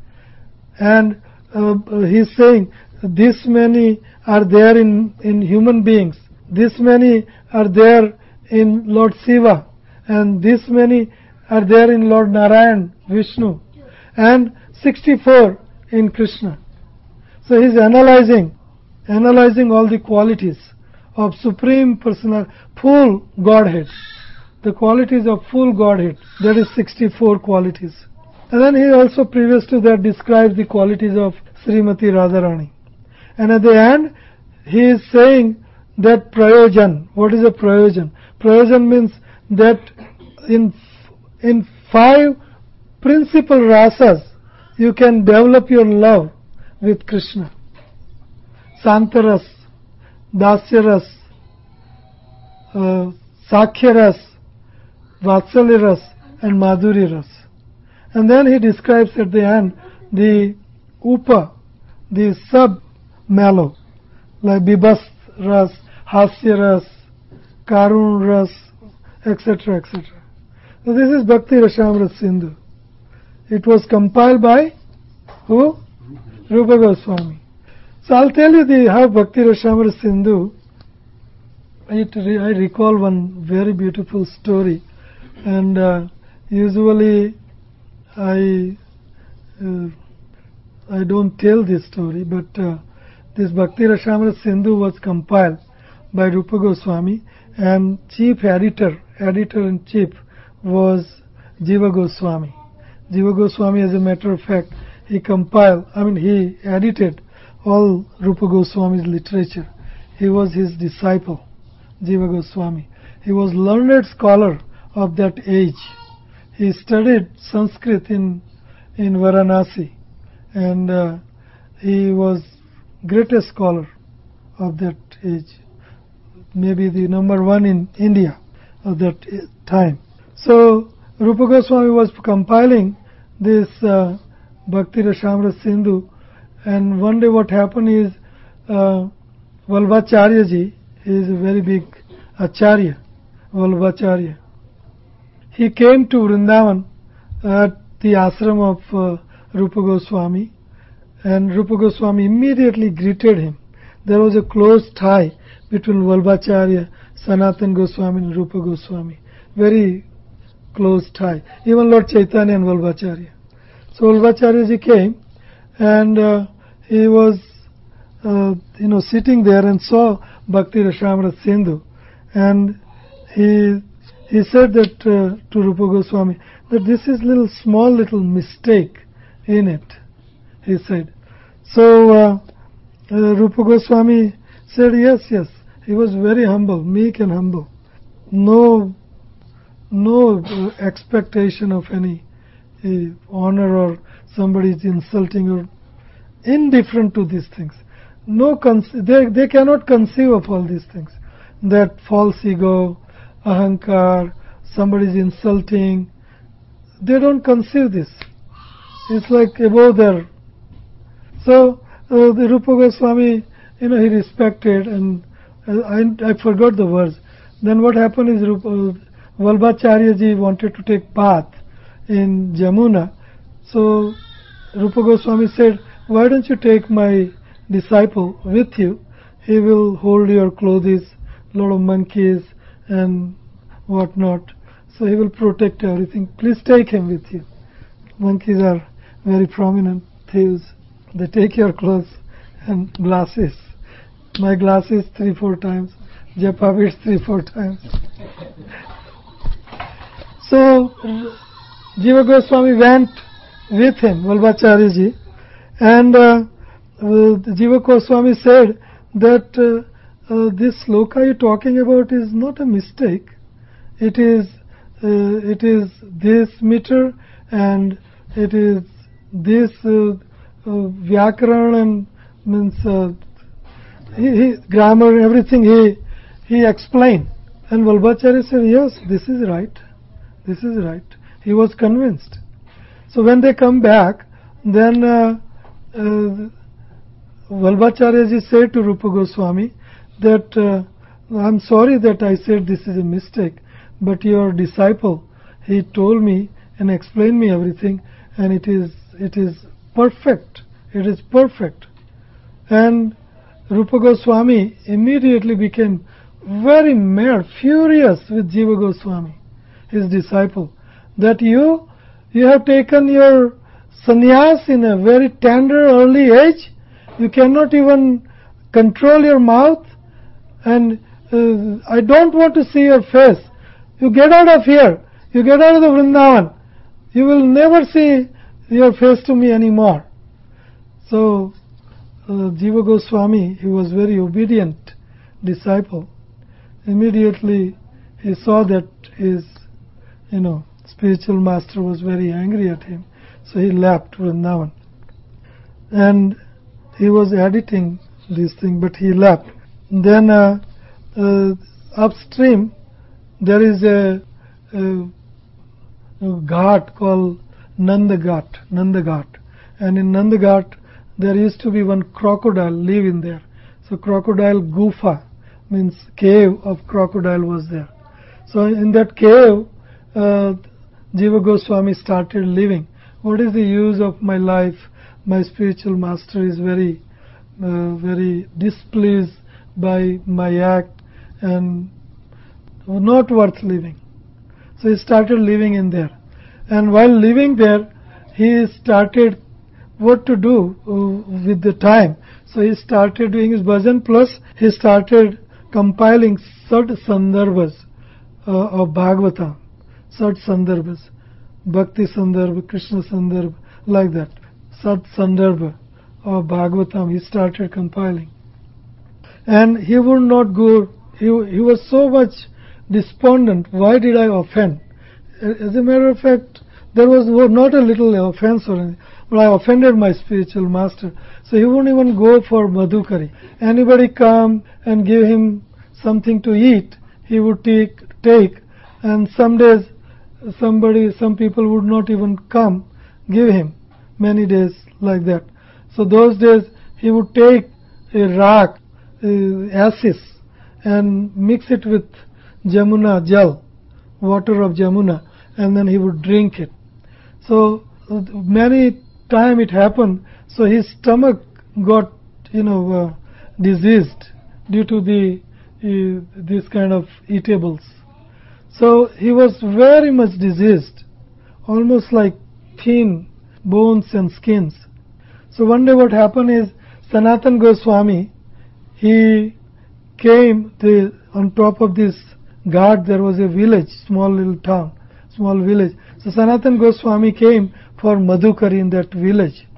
And uh, he's saying, this many are there in, in human beings, this many are there in Lord Shiva, and this many are there in Lord Narayan, Vishnu, and sixty-four in Krishna. So he's analyzing, analyzing all the qualities of Supreme Personal, full Godhead. The qualities of full Godhead, that is sixty-four qualities. And then he also previous to that describes the qualities of Srimati Radharani. And at the end, he is saying that prayojan. What is a prayojan? Prayojan means that in in five principal rasas, you can develop your love with Krishna. Santaras, Dasyaras, uh, Sakhyaras, Vatsalyaras, and Madhuriras. And then he describes at the end the upa, the sub-mellow, like Bibas Ras, Hasya Ras, Karun Ras, et cetera, et cetera. So this is Bhakti Rasamrita Sindhu. It was compiled by who? Rupa Goswami. So I'll tell you the how Bhakti Rasamrita Sindhu. It, I recall one very beautiful story, and uh, usually I uh, I don't tell this story, but uh, this Bhakti Rasamrita Sindhu was compiled by Rupa Goswami, and chief editor, editor-in-chief was Jiva Goswami. Jiva Goswami, as a matter of fact, he compiled, I mean he edited all Rupa Goswami's literature. He was his disciple, Jiva Goswami. He was learned scholar of that age. He studied Sanskrit in, in Varanasi, and uh, he was greatest scholar of that age, maybe the number one in India of that time. So Rupa Goswami was compiling this uh, Bhakti Rasamrita Sindhu, and one day what happened is uh, Vallabhacharya ji, he is a very big Acharya, Vallabhacharya. He came to Vrindavan at the ashram of uh, Rupa Goswami, and Rupa Goswami immediately greeted him. There was a close tie between Vallabhacharya, Sanatan Goswami and Rupa Goswami. Very close tie. Even Lord Chaitanya and Vallabhacharya. So Vallabhacharya ji came, and uh, he was uh, you know sitting there and saw Bhakti Rasamrita Sindhu, and he he said that uh, to Rupa Goswami that this is little small little mistake in it, he said. So uh, uh, Rupa Goswami said yes, yes. He was very humble, meek and humble. No, no uh, expectation of any uh, honor or somebody is insulting or indifferent to these things. No, they they cannot conceive of all these things. That false ego, ahankar, somebody is insulting. They don't conceive this. It's like above their. So uh, the Rupa Goswami, you know, he respected, and uh, I, I forgot the words. Then what happened is Rupa, uh, Vallabhacharya ji wanted to take bath in Jamuna. So Rupa Goswami said, why don't you take my disciple with you? He will hold your clothes, lot of monkeys and whatnot. So he will protect everything. Please take him with you. Monkeys are very prominent thieves. They take your clothes and glasses. My glasses three, four times. japa beads three, four times. So Jiva Goswami went with him, Vallabhacharya Ji, and uh, uh, Jiva Goswami said that uh, uh, this sloka you're talking about is not a mistake. It is uh, it is this meter and it is this uh, uh, Vyakaran and means uh, he, he, grammar, everything he he explained. And Vallabhacharya said, yes, this is right. This is right. He was convinced. So when they come back, then uh, uh, Vallabhacharya Ji said to Rupa Goswami that uh, I'm sorry that I said this is a mistake, but your disciple, he told me and explained me everything, and it is it is perfect. It is perfect. And Rupa Goswami immediately became very mad, furious with Jiva Goswami, his disciple, that you you have taken your sannyas in a very tender early age. You cannot even control your mouth, and uh, I don't want to see your face. You get out of here. You get out of the Vrindavan. You will never see your face to me anymore. So uh, Jiva Goswami, he was very obedient disciple. Immediately he saw that his, you know, spiritual master was very angry at him. So he left Vrindavan. And he was editing this thing, but he left. Then uh, uh, upstream there is a, a, a ghat called Nanda Ghat, Nanda Ghat. And in Nanda Ghat there used to be one crocodile living there. So crocodile Gufa means cave of crocodile was there. So in that cave uh, Jiva Goswami started living. What is the use of my life? My spiritual master is very uh, very displeased by my act and not worth living. So he started living in there. And while living there, he started what to do uh, with the time. So he started doing his bhajan, plus he started compiling Sat Sandarbhas uh, of Bhagavatam. Sat Sandarbhas. Bhakti Sandarbha, Krishna Sandarbha, like that. Sat Sandarbha of Bhagavatam he started compiling. And he would not go, he, he was so much despondent. Why did I offend? As a matter of fact, there was not a little offense or anything, but I offended my spiritual master. So he wouldn't even go for Madhukari. Anybody come and give him something to eat, he would take, take, and some days somebody, some people would not even come, give him, many days like that. So those days he would take a rak, uh, ashes, and mix it with Jamuna Jal, water of Jamuna, and then he would drink it. So uh, many time it happened, so his stomach got, you know, uh, diseased due to the uh, this kind of eatables. So he was very much diseased, almost like thin bones and skins. So one day what happened is Sanatan Goswami, he came the, on top of this ghat there was a village, small little town, small village. So Sanatan Goswami came for Madhukari in that village.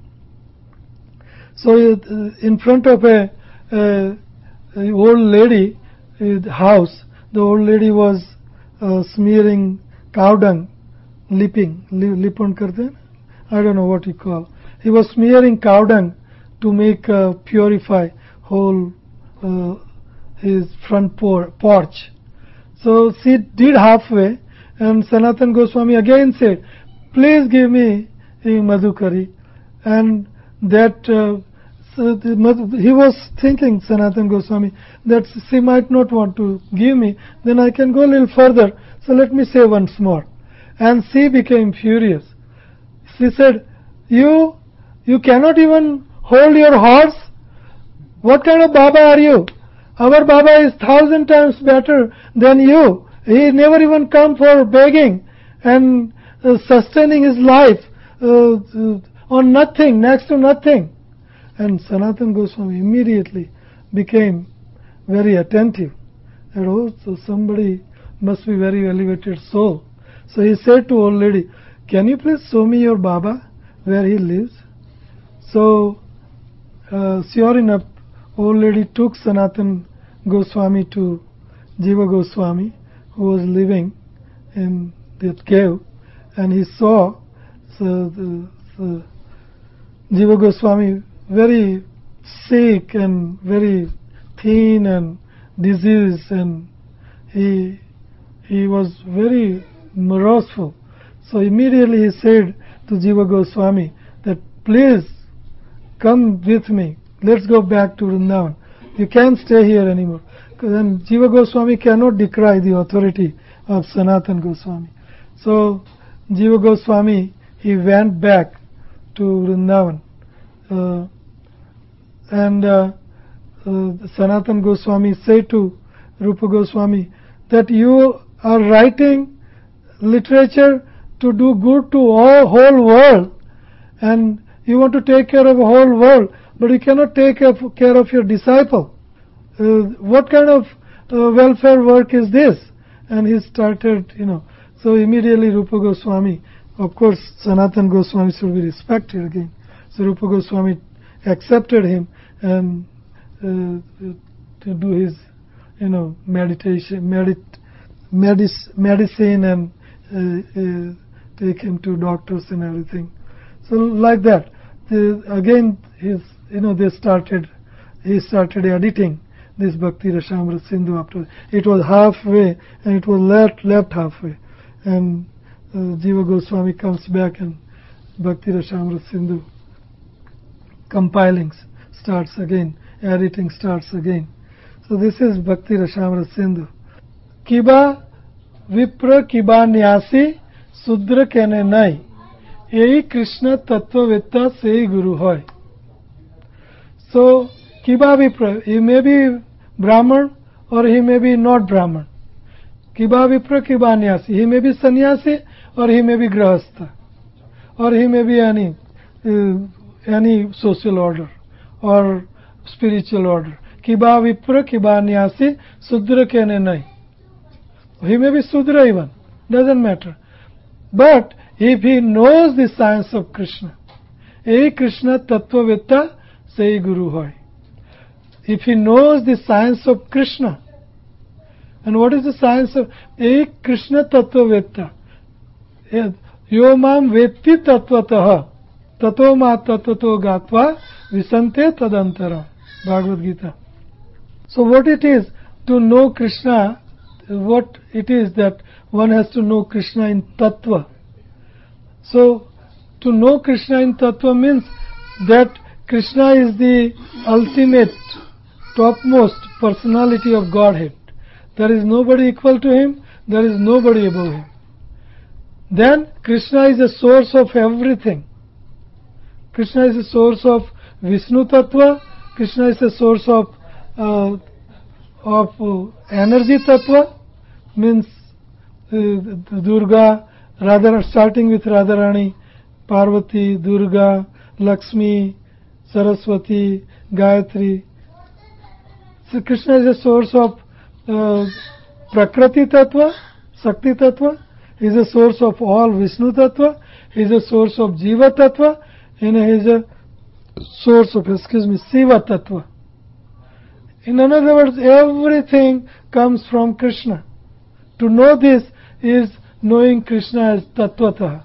So uh, in front of a, a, a old lady uh, house, the old lady was uh, smearing cow dung, lipping, lipan karte, I don't know what you call. He was smearing cow dung to make uh, purify whole uh, his front por porch. So she did halfway, and Sanatan Goswami again said, please give me a Madhukari. And that uh, so the, he was thinking, Sanatan Goswami, that she might not want to give me, then I can go a little further, so let me say once more. And she became furious. She said, you you cannot even hold your horse? What kind of Baba are you? Our Baba is thousand times better than you. He never even come for begging and uh, sustaining his life uh, uh, on nothing, next to nothing. And Sanatan Goswami immediately became very attentive And oh, so somebody must be very elevated soul. So he said to old lady, can you please show me your Baba, where he lives? So, uh, sure enough, old lady took Sanatan Goswami to Jiva Goswami, who was living in that cave, and he saw so the, the Jiva Goswami very sick and very thin and diseased, and he he was very moroseful. So immediately he said to Jiva Goswami that please come with me, let's go back to Vrindavan. You can't stay here anymore. Then Jiva Goswami cannot decry the authority of Sanatan Goswami. So Jiva Goswami, he went back to Vrindavan. Uh, and uh, uh, Sanatan Goswami said to Rupa Goswami that you are writing literature to do good to all whole world, and you want to take care of the whole world, but you cannot take care of your disciple. Uh, what kind of uh, welfare work is this? And he started, you know, so immediately Rupa Goswami, of course Sanatan Goswami should be respected again. So Rupa Goswami accepted him and uh, to do his, you know, meditation, medit, medis, medicine and uh, uh, take him to doctors and everything. So like that, the, again, his, you know, they started, he started editing this Bhakti Rasamrita Sindhu after. It was halfway and it was left, left halfway. And uh, Jiva Goswami comes back and Bhakti Rasamrita Sindhu compiling starts again, editing starts again. So this is Bhakti Rasamrita Sindhu. Kiba Vipra Kiba Nyasi Sudra Kene Nai Ei Krishna Tattvavetta Sei Guru Hoy. So Kiba Vipra, he may be Brahman or he may be not Brahman. Kiba Vipra Kiba Nyasi, he may be sannyasi or he may be grahastha, or he may be any uh, any social order or spiritual order. Kiba Vipra Kiba Nyasi Sudra Kene Nai. He may be Sudra even, doesn't matter. But if he knows the science of Krishna, Ei Krishna Tattvavetta Sei Guru Hoy. If he knows the science of Krishna, and what is the science of Ei Krishna Tattvavetta? Yo mam vetti tattvataha tato ma tattvato gatva visante tadantara. Bhagavad Gita. So what it is to know Krishna, what it is that one has to know Krishna in Tattva. So to know Krishna in Tattva means that Krishna is the ultimate, topmost personality of Godhead. There is nobody equal to him, there is nobody above him. Then Krishna is the source of everything. Krishna is the source of Vishnu Tattva, Krishna is the source of uh, of uh, energy Tattva, means uh, Durga, Radha, starting with Radharani, Parvati, Durga, Lakshmi, Saraswati, Gayatri. So Krishna is a source of uh, Prakriti Tattva, Sakti Tattva. He is a source of all Vishnu Tattva. He is a source of Jiva Tattva. And he is a source of, excuse me, Siva Tattva. In other words, everything comes from Krishna. To know this is knowing Krishna as Tattvataha.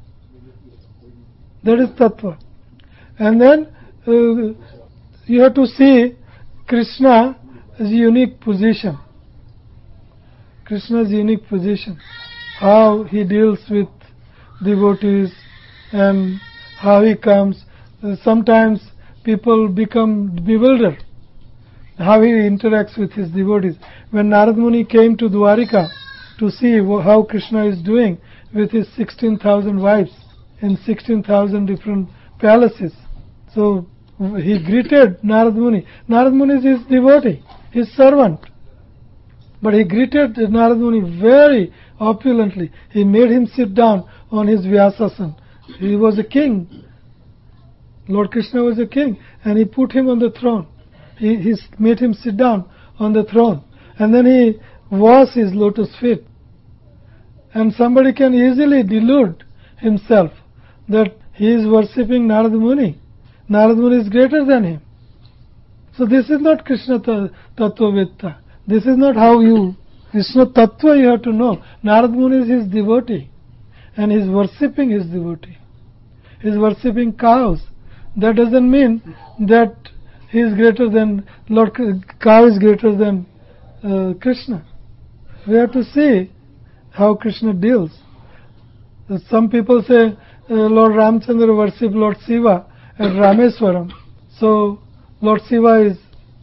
That is Tattva. And then uh, you have to see Krishna as a unique position. Krishna's unique position. How he deals with devotees and how he comes. Uh, sometimes people become bewildered how he interacts with his devotees. When Narad Muni came to Dwarika to see how Krishna is doing with his sixteen thousand wives in sixteen thousand different palaces. So he greeted Narad Muni. Narad Muni is his devotee, his servant. But he greeted Narad Muni very opulently. He made him sit down on his Vyasasan. He was a king. Lord Krishna was a king, and he put him on the throne. He, he made him sit down on the throne. and then he washes his lotus feet. And somebody can easily delude himself that he is worshipping Narad Muni. Narad Muni is greater than him. So this is not Krishna Tattva-vitta. This is not how you, Krishna Tattva you have to know. Narad Muni is his devotee, and he is worshipping his devotee. He is worshipping cows. That doesn't mean that he is greater than, Lord, cow is greater than uh, Krishna. We have to see how Krishna deals. Some people say uh, Lord Ramchandra worshipped Lord Shiva at Rameswaram. So Lord Shiva is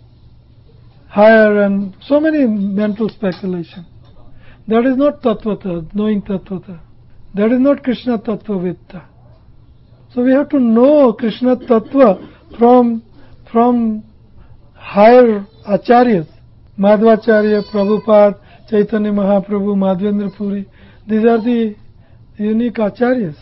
higher, and so many mental speculation. That is not Tattvata, knowing Tattvata. That is not Krishna Tattva-vitta. So we have to know Krishna Tattva from, from higher acharyas. Madhvacharya, Prabhupada, Chaitanya Mahaprabhu, Madhvendra Puri. These are the unique acharyas.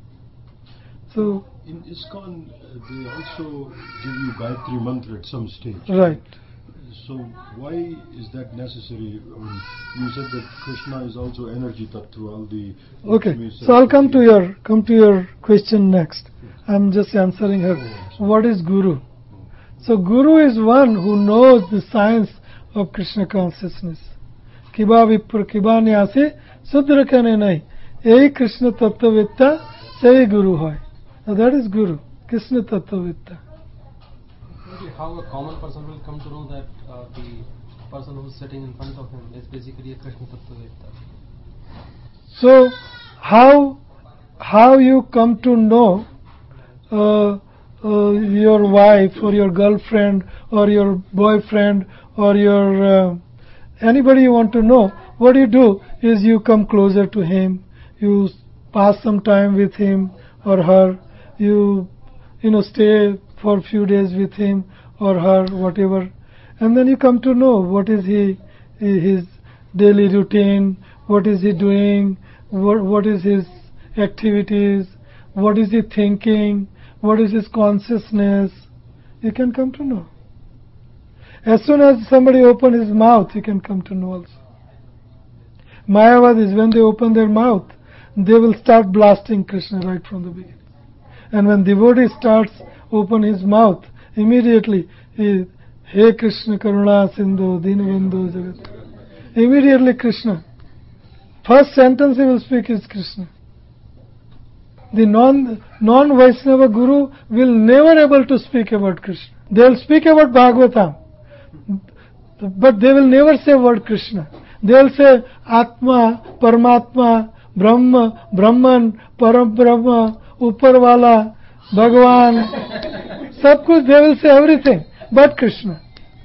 So in ISKCON, uh, they also give you Gayatri Mantra at some stage. Right. So why is that necessary? Um, you said that Krishna is also energy tattva, all the... Okay, so I'll come to your come to your question next. I'm just answering her. Oh, what is Guru? So Guru is one who knows the science of Krishna consciousness. Kiba vipra kiba nyase sudra kane nahi. Ei Krishna Tattva-vitta say Guru hoy. Now that is Guru, Krishna Tattva-vitta. How a common person will come to know that uh, the person who is sitting in front of him is basically a Krishna Tattva-vitta? So how how you come to know uh, uh, your wife or your girlfriend or your boyfriend or your uh, anybody you want to know, what you do is you come closer to him, you pass some time with him or her, you you know stay for a few days with him or her, whatever, and then you come to know what is he, his daily routine, what is he doing, what, what is his activities, what is he thinking, what is his consciousness. You can come to know. As soon as somebody opens his mouth, you can come to know also. Mayavadis, when they open their mouth, they will start blasting Krishna right from the beginning. And when devotee starts open his mouth, immediately he, Hey Krishna Karuna Sindhu Dinabandhu Jagat. Immediately Krishna. First sentence he will speak is Krishna. The non, non-Vaishnava Guru will never able to speak about Krishna. They will speak about Bhagavatam, but they will never say word Krishna. They will say Atma, Paramatma, Brahma, Brahman, Param Brahma, Upparwala, Bhagavan. Sab kuch, they will say everything but Krishna.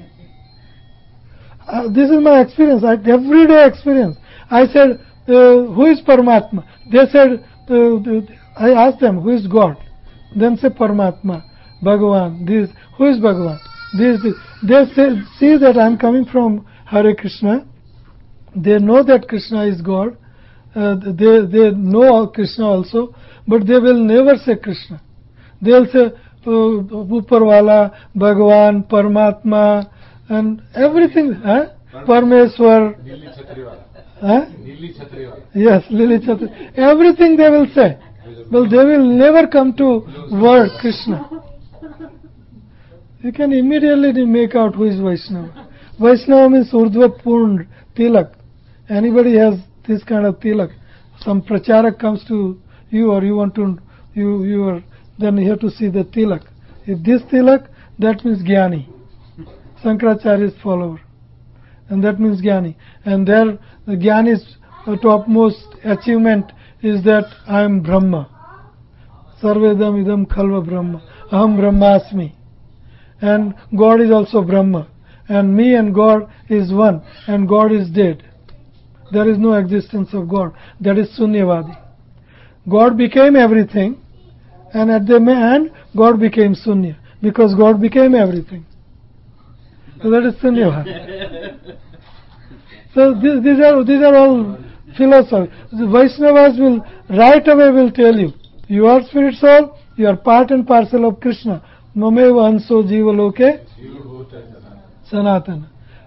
Uh, this is my experience, I, everyday experience. I said, uh, who is Paramatma? They said, uh, I asked them, who is God? Then say Paramatma, Bhagavan, this, who is Bhagavan? This, this. They say, see that I am coming from Hare Krishna. They know that Krishna is God. Uh, they, they know Krishna also, but they will never say Krishna. They will say, Upparwala, Bhagavan, Paramatma, and everything. Huh? Parmeshwar. Huh? Yes, Lili Chhatri. Everything they will say. But they will never come to word Krishna. You can immediately make out who is Vaishnava. Vaishnava means Urdhva Purn, Tilak. Anybody has this kind of Tilak. Some pracharak comes to you or you want to, you, you are, then you have to see the Tilak. If this Tilak, that means Jnani. Shankaracharya's follower. And that means Jnani. And there, the Jnani's topmost achievement is that I am Brahma. Sarvedam idam khalva Brahma. Aham Brahmasmi. And God is also Brahma. And me and God is one. And God is dead. There is no existence of God. That is Sunyavadi. God became everything. And at the end, God became Sunya. Because God became everything. So that is Sunyavadi. So this, these are these are all philosophy. The Vaishnavas will right away will tell you, you are spirit soul, you are part and parcel of Krishna. Mameva anso jiva loke sanatana.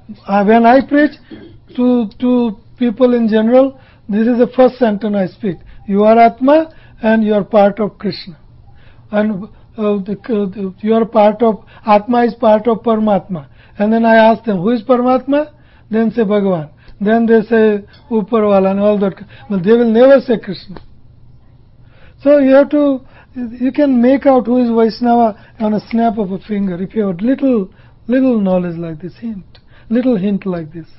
uh, when I preach to, to people in general, this is the first sentence I speak. You are Atma and you are part of Krishna. And uh, the, uh, you are part of, Atma is part of Paramatma. And then I ask them, who is Paramatma? Then say Bhagavan. Then they say Uparwala and all that. But they will never say Krishna. So you have to, you can make out who is Vaishnava on a snap of a finger if you have little, little knowledge like this, hint, little hint like this.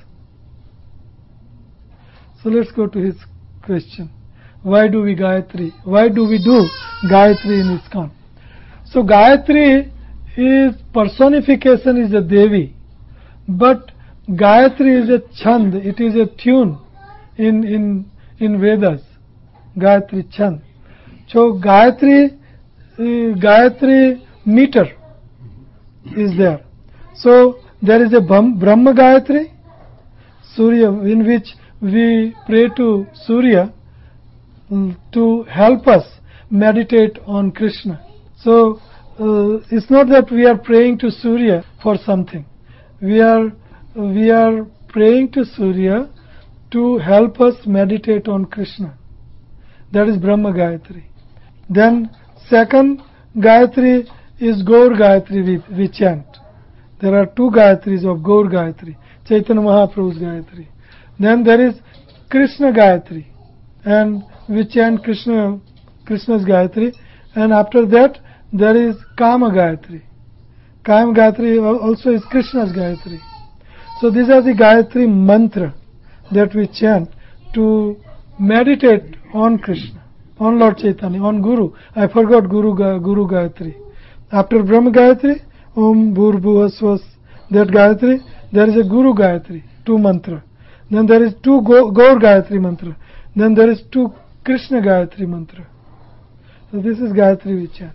So let's go to his question. Why do we Gayatri? Why do we do Gayatri in ISKCON? So Gayatri is personification is a Devi, but Gayatri is a chand, it is a tune in in in Vedas. Gayatri chand. So Gayatri uh, Gayatri meter is there. So there is a Brahma Gayatri, Surya, in which we pray to Surya to help us meditate on Krishna. So uh, it's not that we are praying to Surya for something. We are we are praying to Surya to help us meditate on Krishna. That is Brahma Gayatri. Then second Gayatri is Gaur Gayatri we, we chant. There are two Gayatris of Gaur Gayatri, Chaitanya Mahaprabhu's Gayatri. Then there is Krishna Gayatri, and we chant Krishna, Krishna's Gayatri. And after that there is Kama Gayatri. Kama Gayatri also is Krishna's Gayatri. So these are the Gayatri mantra that we chant to meditate on Krishna, on Lord Chaitanya, on Guru. I forgot Guru Guru Gayatri. After Brahma Gayatri, Om Bhurbhuva Svas, that Gayatri, there is a Guru Gayatri, two mantra. Then there is two Gaur Gayatri mantra. Then there is two Krishna Gayatri mantra. So this is Gayatri we chant.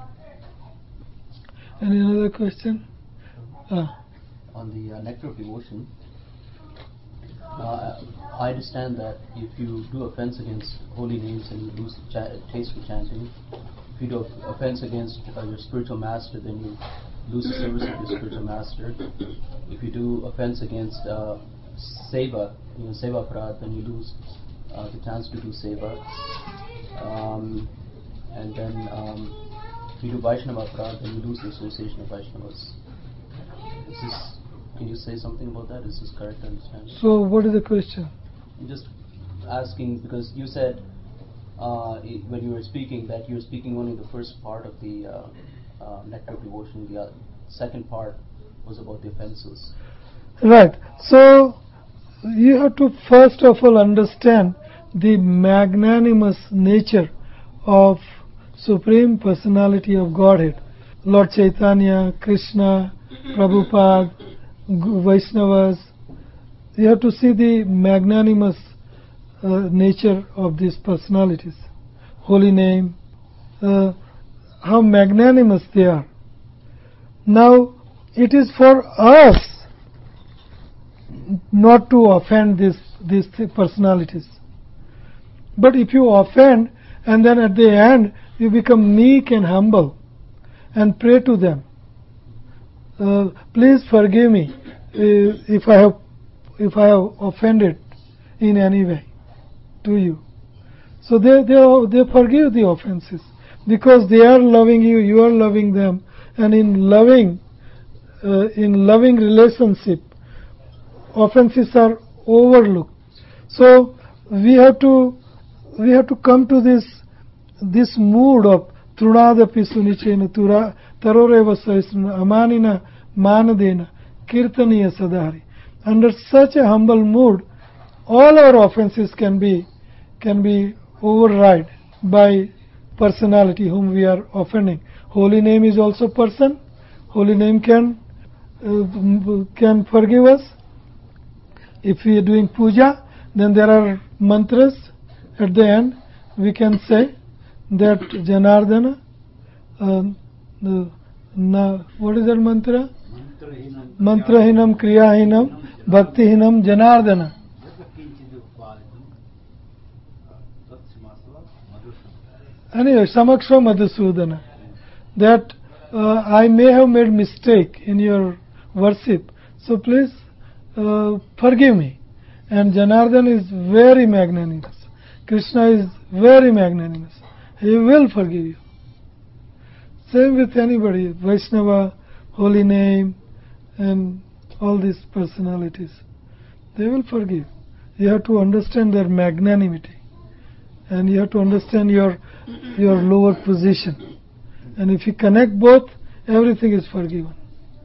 Any other question? Ah. On the uh, nectar of devotion, uh, I understand that if you do offense against holy names and you lose the cha- taste for chanting, if you do offense against uh, your spiritual master, then you lose the service of your spiritual master. If you do offense against uh, seva, you know, seva parad, then you lose uh, the chance to do seva. Um, and then um, if you do Vaishnava parad, then you lose the association of Vaishnavas. Is this, can you say something about that? Is this correct understanding? So what is the question? I'm just asking because you said uh, it, when you were speaking that you were speaking only the first part of the uh, uh, nectar of devotion. The uh, second part was about the offenses. Right. So you have to first of all understand the magnanimous nature of Supreme Personality of Godhead. Lord Chaitanya, Krishna, Prabhupada, Vaishnavas. You have to see the magnanimous uh, nature of these personalities. Holy name, uh, how magnanimous they are. Now, it is for us not to offend these these personalities. But if you offend and then at the end you become meek and humble and pray to them, uh, please forgive me uh, if I have if I have offended in any way to you. So they they they forgive the offenses because they are loving you, you are loving them, and in loving uh, in loving relationship, offenses are overlooked. So we have to we have to come to this this mood of Trunadapi Sunichena Tura Taroreva Saisna Amanina Manadena Kirtaniya Sadhari. Under such a humble mood, all our offenses can be can be override by personality whom we are offending. Holy name is also person. Holy name can uh, can forgive us. If we are doing puja, then there are mantras at the end. We can say that Janardana, uh, the, na, what is that mantra? Mantrahinam kriyahinam bhaktihinam Janardana. Anyway, Samaksha Madhusudana. That uh, I may have made mistake in your worship. So please uh, forgive me. And Janardhan is very magnanimous. Krishna is very magnanimous. He will forgive you. Same with anybody, Vaishnava, holy name, and all these personalities. They will forgive. You have to understand their magnanimity. And you have to understand your, your lower position. And if you connect both, everything is forgiven.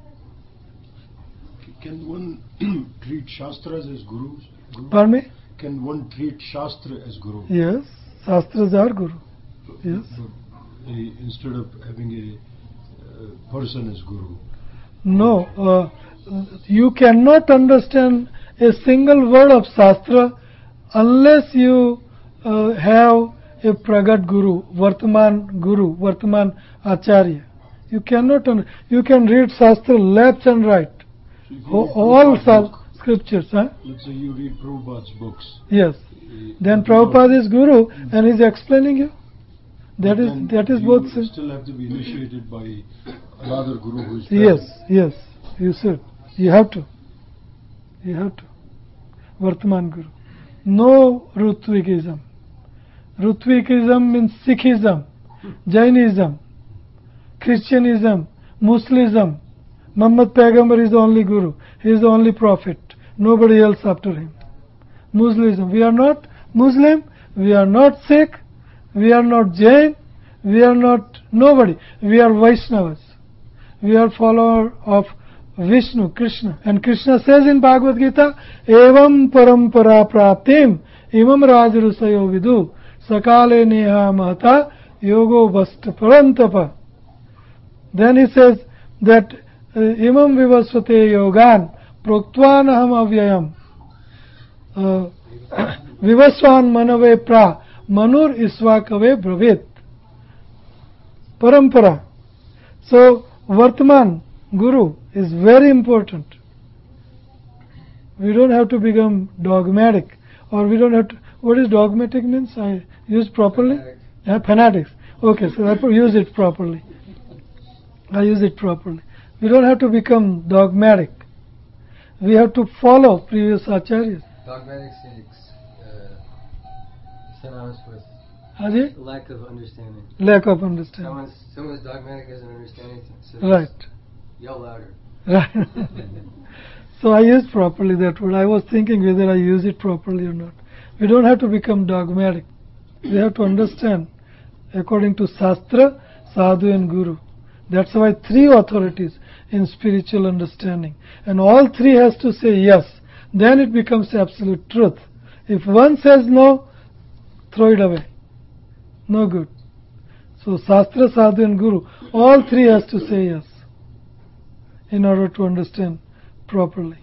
Can one treat Shastras as gurus? Guru? Pardon me? Can one treat Shastra as guru? Yes, Shastras are guru. Yes. But, uh, instead of having a uh, person as guru. No, uh, you cannot understand a single word of Shastra unless you uh, have a Pragat Guru, Vartaman Guru, Vartaman Acharya. You cannot, un- you can read Shastra left and right. So if you O- read all Prabhupada's sa- book, scriptures, huh? let's say you read Prabhupada's books. Yes. uh, Then you Prabhupada is Guru and he's explaining you. That But is then that is you both. sin- still have to be initiated by another guru who is Yes, present. yes, you should. You have to. You have to. Vartaman Guru. No Rutvikism. Rutvikism means Sikhism, Jainism, Christianism, Muslimism. Muhammad Paigambar is the only Guru. He is the only Prophet. Nobody else after him. Muslimism. We are not Muslim. We are not Sikh. We are not Jain. We are not nobody. We are Vaishnavas. We are follower of Vishnu, Krishna. And Krishna says in Bhagavad Gita, Evam parampara praptim imam rajrusayo vidu sakale neha mahata yogo basta parantapa. Then he says that uh, imam vivasvate yogan proktvanaham avyayam uh, vivasvan manave pra manur isvakave bravit. Parampara. So, Vartaman Guru is very important. We don't have to become dogmatic, or we don't have to. What is dogmatic means? I use properly? Fanatic. Yeah, fanatics. Okay, so I use it properly. I use it properly. We don't have to become dogmatic. We have to follow previous acharyas. Dogmatic is uh, synonymous with Haji? lack of understanding. Lack of understanding. Someone's, someone's dogmatic doesn't understand, so Right. just yell louder. Right. So I use properly that word. I was thinking whether I use it properly or not. We don't have to become dogmatic. We have to understand according to Shastra, Sadhu and Guru. That's why three authorities in spiritual understanding. And all three has to say yes. Then it becomes absolute truth. If one says no, throw it away. No good. So Shastra, Sadhu and Guru, all three has to say yes in order to understand properly.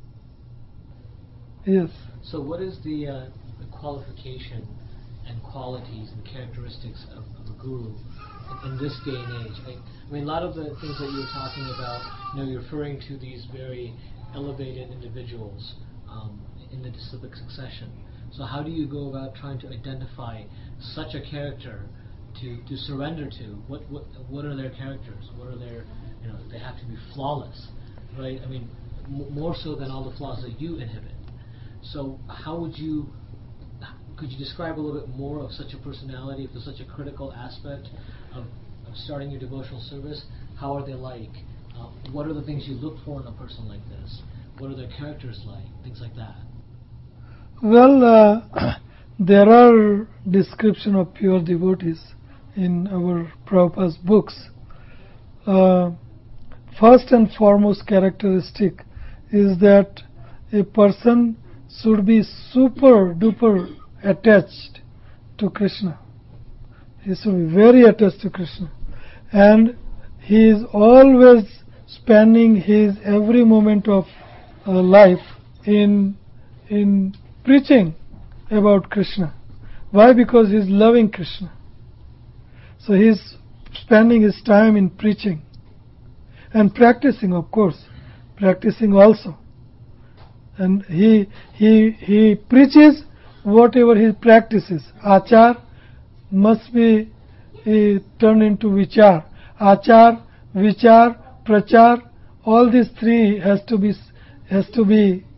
Yes. So what is the, uh, the qualification and qualities and characteristics of, of a guru in, in this day and age? I, I mean, a lot of the things that you're talking about, you know, you're referring to these very elevated individuals um, in the disciplic succession. So how do you go about trying to identify such a character to, to surrender to? What, what what are their characters? What are their, you know, they have to be flawless, right? I mean, m- more so than all the flaws that you inhibit. So how would you, could you describe a little bit more of such a personality, if there's such a critical aspect of, of starting your devotional service? How are they like? Uh, what are the things you look for in a person like this? What are their characters like? Things like that. Well, uh, there are description of pure devotees in our Prabhupada's books. Uh, first and foremost characteristic is that a person should be super duper attached to Krishna. He should be very attached to Krishna. And he is always spending his every moment of uh, life in in preaching about Krishna. Why? Because he is loving Krishna. So he is spending his time in preaching and practicing, of course, practicing also. And he he he preaches whatever he practices. Achar must be uh, turned into vichar. Achar, vichar, prachar, all these three has to be has to be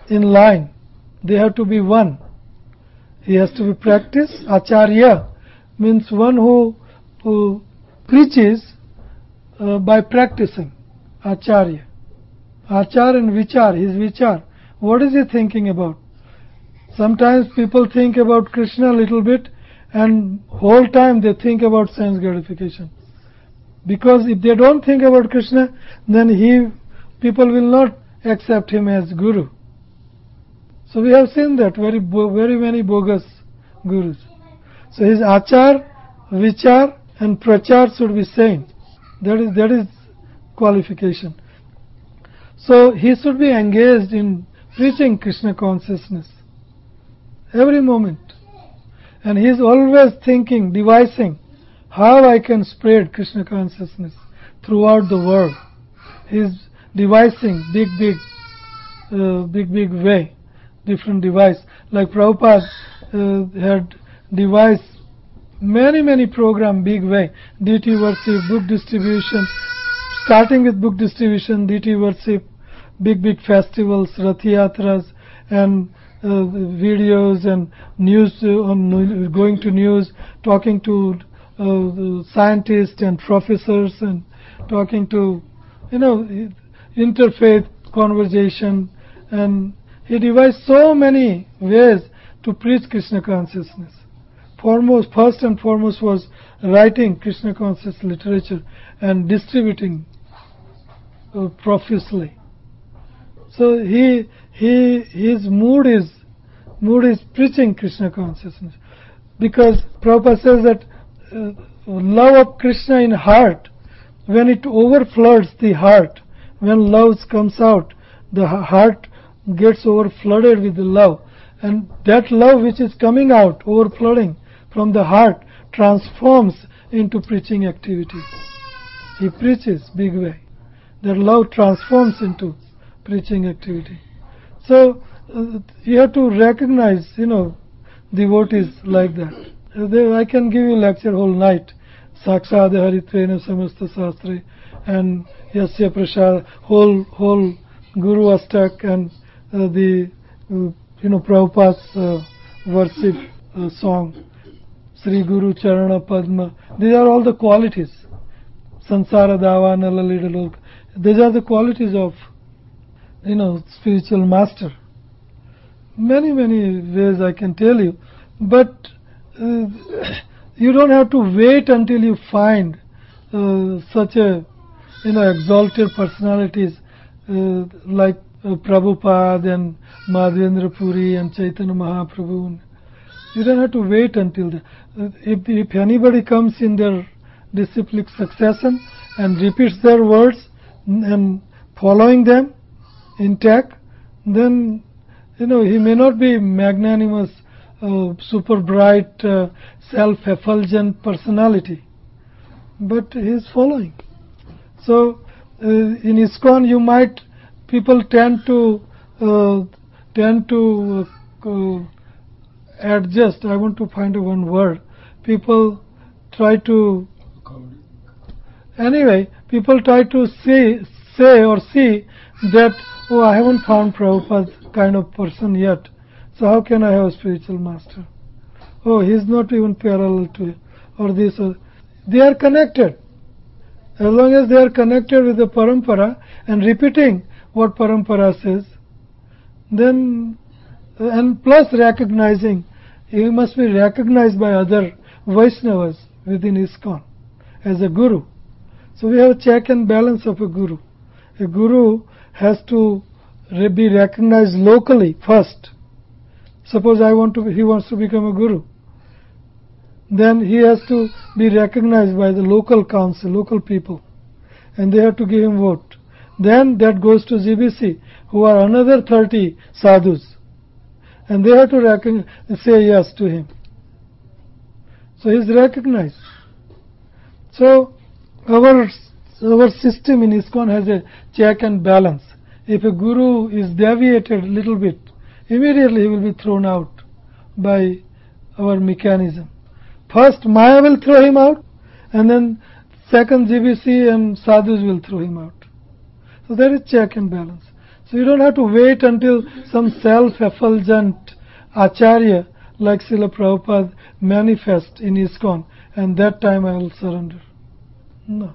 in line. They have to be one. He has to be practiced. Acharya means one who, who preaches uh, by practicing. Acharya. Achar and vichar, his vichar. What is he thinking about? Sometimes people think about Krishna a little bit and whole time they think about sense gratification. Because if they don't think about Krishna, then he, people will not accept him as guru. So we have seen that very, very many bogus gurus. So his achar, vichar and prachar should be same. That is, that is qualification. So he should be engaged in preaching Krishna consciousness every moment. And he is always thinking, devising how I can spread Krishna consciousness throughout the world. He is devising big, big, uh, big, big way, different device. Like Prabhupada uh, had devised many, many program, big way. D T worship, book distribution, starting with book distribution, D T worship, big, big festivals, Rath Yatras, and uh, videos and news, uh, on going to news, talking to uh, scientists and professors, and talking to, you know, interfaith conversation. And he devised so many ways to preach Krishna consciousness. Foremost, first and foremost was writing Krishna conscious literature and distributing uh, profusely. So he, he, his mood is, mood is preaching Krishna consciousness. Because Prabhupada says that uh, love of Krishna in heart, when it overfloods the heart, when love comes out, the heart gets overflooded with the love. And that love which is coming out, overflowing from the heart, transforms into preaching activity. He preaches big way. That love transforms into preaching activity. So uh, you have to recognize, you know, devotees like that. Uh, they, I can give you lecture whole night. Sakshad Haritvena Samasta Sastre and Yasya Prasad, whole whole Guru Astak and uh, the uh, you know Prabhupada's uh, worship uh, song, Sri Guru Charana Padma. These are all the qualities. Sansara Dava Nalalidalok. These are the qualities of, you know, spiritual master. Many, many ways I can tell you, but uh, you don't have to wait until you find uh, such a, you know, exalted personalities uh, like uh, Prabhupada and Madhavendra Puri and Chaitanya Mahaprabhu. You don't have to wait until that. Uh, if, if anybody comes in their disciplic succession and repeats their words and following them intact, then, you know, he may not be magnanimous, uh, super bright, uh, self-effulgent personality, but he is following. So uh, in ISKCON you might, people tend to uh, tend to uh, uh, adjust. I want to find a one word. People try to, anyway, people try to say, say or see that, oh, I haven't found Prabhupada's kind of person yet, so how can I have a spiritual master? Oh, he is not even parallel to it, or this. Or, they are connected. As long as they are connected with the parampara and repeating what parampara says, then, and plus recognizing, he must be recognized by other Vaishnavas within ISKCON as a guru. So we have a check and balance of a guru. A guru has to be recognized locally first. Suppose I want to, he wants to become a guru. Then he has to be recognized by the local council, local people. And they have to give him vote. Then that goes to G B C, who are another thirty sadhus. And they have to recognize, say yes to him. So he is recognized. So our, our system in ISKCON has a check and balance. If a guru is deviated a little bit, immediately he will be thrown out by our mechanism. First Maya will throw him out, and then second G B C and sadhus will throw him out. So there is check and balance. So you don't have to wait until some self-effulgent Acharya like Srila Prabhupada manifest in ISKCON, and that time I will surrender. No.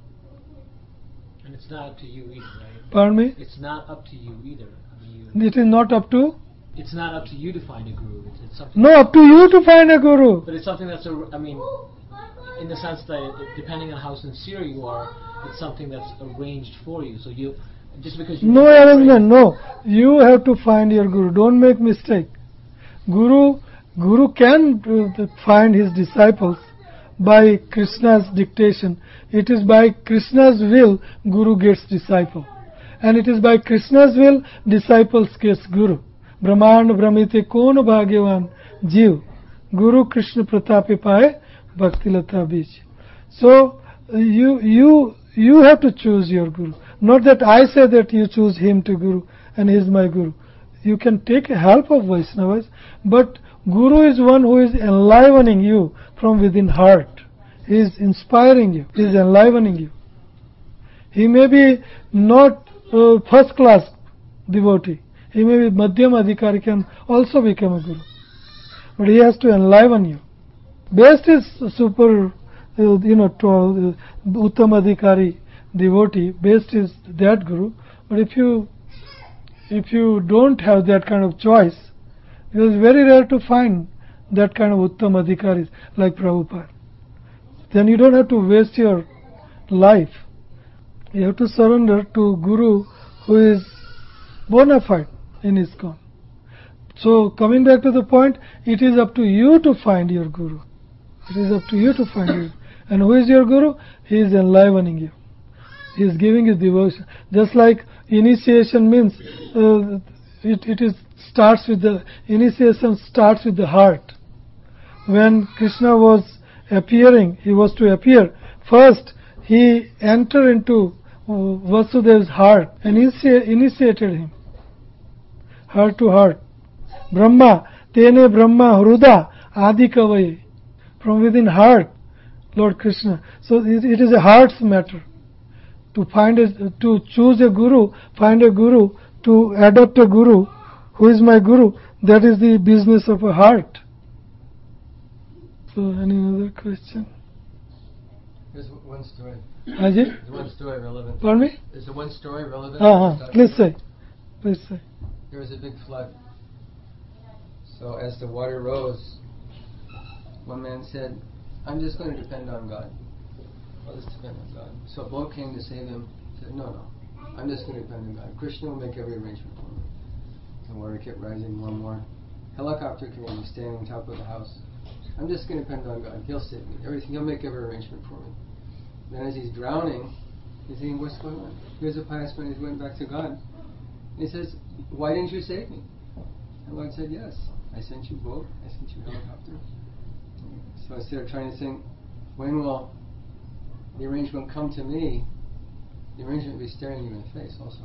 And it's not up to you either, right? Pardon me? It's not up to you either. I mean, you, It is not up to? it's not up to you to find a guru. It's, it's something. No, up to you to find a guru. But it's something that's a. I mean, in the sense that it, depending on how sincere you are, it's something that's arranged for you. So you, just because you. No arrangement, no. You have to find your guru. Don't make mistake. Guru, Guru can uh, find his disciples by Krishna's dictation. It is by Krishna's will Guru gets disciple. And it is by Krishna's will disciples gets Guru. Brahmand Brahmite Kon Bhagyavan Jiv Guru Krishna Pratape Paye Bhakti Lata Bij. So uh, you you you have to choose your Guru. Not that I say that you choose him to Guru and he is my Guru. You can take help of Vaishnavas, but Guru is one who is enlivening you from within heart. He is inspiring you. He is enlivening you. He may be not uh, first class devotee. He may be Madhyam Adhikari, can also become a Guru. But he has to enliven you. Best is super, uh, you know, to, uh, Uttam Adhikari devotee. Best is that Guru. But if you if you don't have that kind of choice, it is very rare to find that kind of Uttam Adhikaris like Prabhupada. Then you don't have to waste your life. You have to surrender to Guru who is bona fide in ISKCON. So coming back to the point, it is up to you to find your Guru. It is up to you to find your. And who is your Guru? He is enlivening you. He is giving you devotion. Just like initiation means, uh, it, it is starts with the, initiation starts with the heart. When Krishna was appearing, he was to appear. First, he entered into uh, Vasudev's heart and initi- initiated him. Heart to heart. Brahma, Tene Brahma Hruda Adi Kavaye. From within heart, Lord Krishna. So it, it is a heart's matter. To find a, to choose a guru, find a guru, to adopt a guru, who is my guru, that is the business of a heart. So any other question? There's one story. Ajay? There's one story relevant. Pardon me? There's a one story relevant. Uh-huh. Please say. Please say. There was a big flood. So as the water rose, one man said, I'm just going to depend on God. I'll just depend on God. So a boat came to save him. He said, no, no, I'm just going to depend on God. Krishna will make every arrangement for me. The water kept rising more and more. Helicopter came, was standing on top of the house. I'm just going to depend on God. He'll save me. Everything. He'll make every arrangement for me. Then as he's drowning, he's thinking, what's going on? Here's a pious man who went back to God. And he says, why didn't you save me? And Lord said, yes, I sent you boat, I sent you helicopter. So instead of trying to think, when will the arrangement come to me, the arrangement will be staring you in the face also.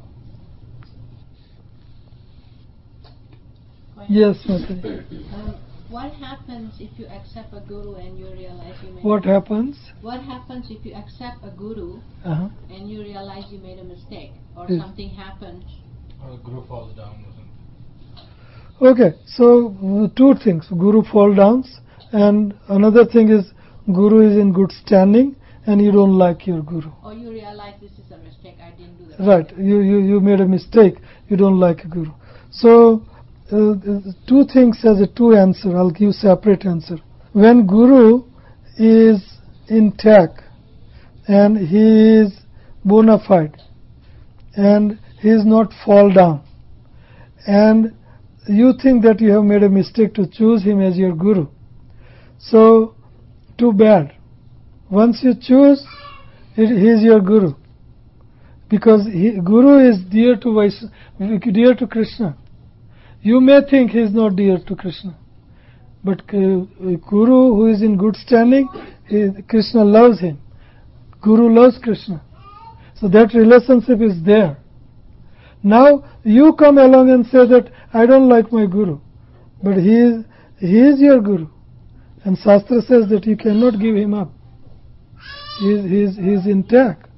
Yes, Mataji. Um, what happens if you accept a guru and you realize you made What a happens? What happens if you accept a guru Uh-huh. and you realize you made a mistake or Yes. something happens? Or the guru falls down or something. Okay, so uh, two things. Guru fall downs, and another thing is Guru is in good standing and you don't like your Guru. Or you realize this is a mistake, I didn't do that. Right, you, you, you made a mistake, you don't like a Guru. So, uh, two things as a two answer, I'll give separate answer. When Guru is intact and he is bona fide and he is not fall down and you think that you have made a mistake to choose him as your Guru, so too bad. Once you choose, it, he is your Guru. Because he, Guru is dear to Vaishna, dear to Krishna. You may think he is not dear to Krishna. But uh, Guru who is in good standing, he, Krishna loves him. Guru loves Krishna. So that relationship is there. Now you come along and say that I don't like my Guru. But he is, he is your Guru. And Shastra says that you cannot give him up. He is, he is, he is intact.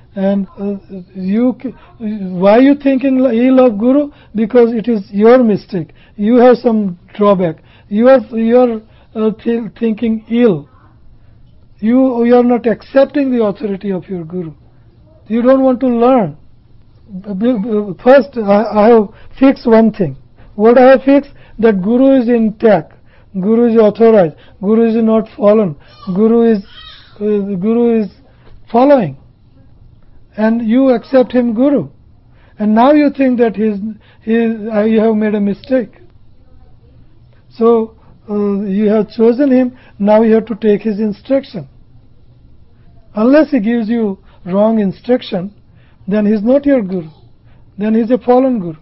And uh, you, c- why are you thinking ill of Guru? Because it is your mistake. You have some drawback. You are you are uh, th- thinking ill. You you are not accepting the authority of your Guru. You don't want to learn. First, I, I have fixed one thing. What I have fixed? That Guru is intact. Guru is authorized. Guru is not fallen. Guru is uh, Guru is following. And you accept him Guru. And now you think that he's, he's, uh, you have made a mistake. So, uh, you have chosen him, now you have to take his instruction. Unless he gives you wrong instruction, then he's not your Guru. Then he's a fallen Guru.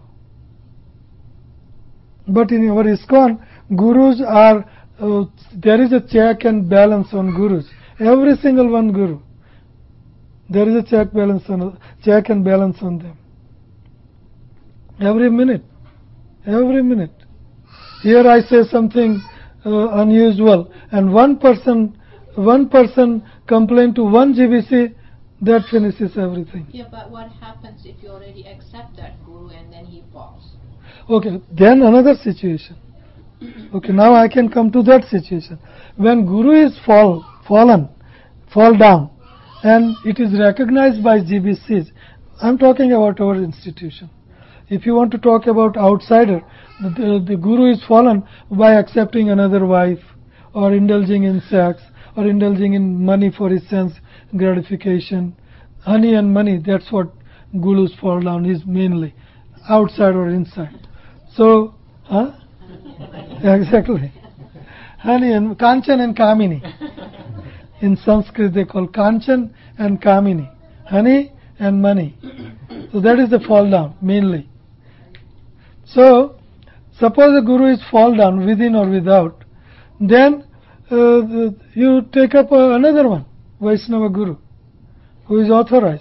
But in our ISKCON, Gurus are, uh, there is a check and balance on Gurus. Every single one Guru. There is a check balance on check and balance on them. Every minute, every minute. Here I say something uh, unusual, and one person, one person complain to one G B C, that finishes everything. Yeah, but what happens if you already accept that Guru and then he falls? Okay, then another situation. Okay, now I can come to that situation. When Guru is fall, fallen, fall down, and it is recognized by G B Cs. I'm talking about our institution. If you want to talk about outsider, the, the, the Guru is fallen by accepting another wife, or indulging in sex, or indulging in money for his sense gratification. Honey and money, that's what Gurus fall down is mainly, outside or inside. So, huh? Exactly. Honey and Kanchan and Kamini. In Sanskrit they call Kanchan and Kamini. Honey and money. So that is the fall down mainly. So, suppose a Guru is fall down within or without, then uh, you take up uh, another one, Vaishnava Guru, who is authorized.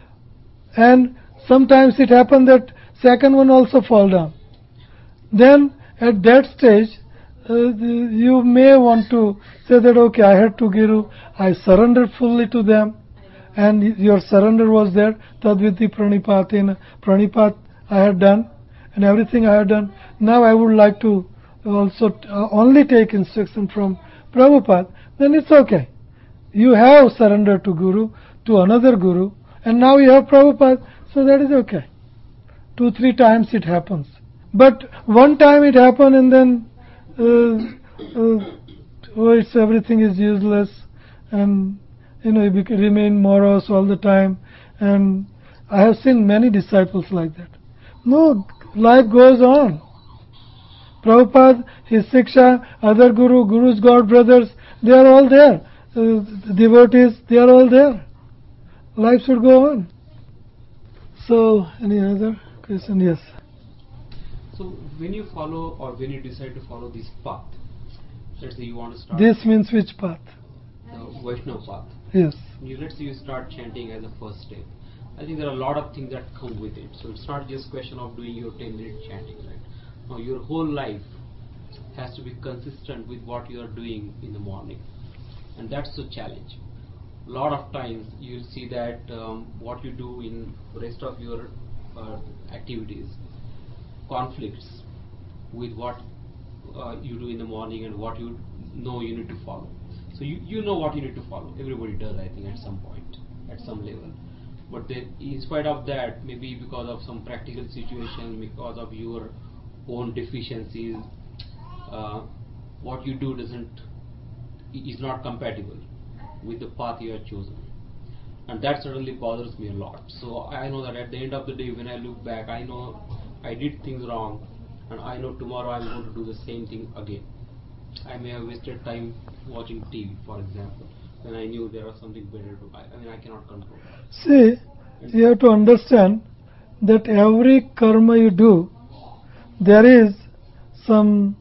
And sometimes it happens that second one also fall down. Then at that stage, uh, you may want to say that, okay, I had to Guru, I surrendered fully to them, and your surrender was there, Tadviti Pranipatina, Pranipat I had done, and everything I had done. Now I would like to also t- uh, only take instruction from Prabhupada, then it's okay. You have surrendered to Guru, to another Guru, and now you have Prabhupada, so that is okay. Two, three times it happens. But one time it happened and then uh, uh, oh, it's everything is useless, and you know you bec- remain morose all the time. And I have seen many disciples like that. No, life goes on. Prabhupada, his Siksha, other Guru, Guru's God brothers, they are all there. Uh, devotees, they are all there. Life should go on. So, any other question? Yes. So when you follow or when you decide to follow this path, let's say you want to start This means which path? the Vaishnava path. Yes. You, let's say you start chanting as a first step. I think there are a lot of things that come with it. So it's not just question of doing your ten minute chanting, right? No, your whole life has to be consistent with what you are doing in the morning, and that's the challenge. A lot of times you'll see that um, what you do in rest of your uh, activities conflicts with what uh, you do in the morning and what you know you need to follow. So you, you know what you need to follow. Everybody does, I think, at some point, at some level. But then, in spite of that, maybe because of some practical situation, because of your own deficiencies, uh, what you do doesn't is not compatible with the path you have chosen, and that certainly bothers me a lot. So I know that at the end of the day, when I look back, I know I did things wrong, and I know tomorrow I'm going to do the same thing again. I may have wasted time watching T V, for example, when I knew there was something better to. I, I mean, I cannot control that. See, you have to understand that every karma you do, there is some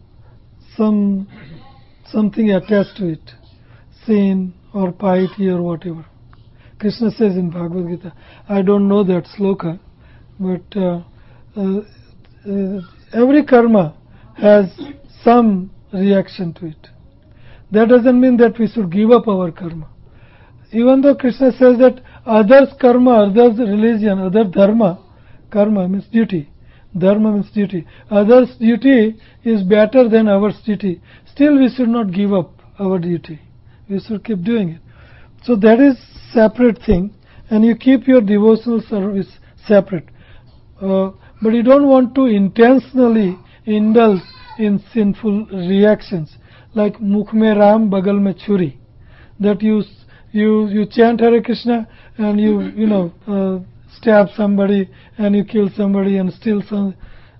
some something attached to it, sin or piety or whatever. Krishna says in Bhagavad Gita, I don't know that sloka, but uh, uh, uh, every karma has some reaction to it. That doesn't mean that we should give up our karma. even though Krishna says that others' karma, others' religion, other dharma, karma means duty, dharma means duty, others' duty is better than our duty, still we should not give up our duty. We should keep doing it. So that is separate thing, and you keep your devotional service separate. Uh, but you don't want to intentionally indulge in sinful reactions, like Mukh mein Ram, Bagal mein Churi, that you you you chant Hare Krishna and you you know uh, stab somebody and you kill somebody and steal some.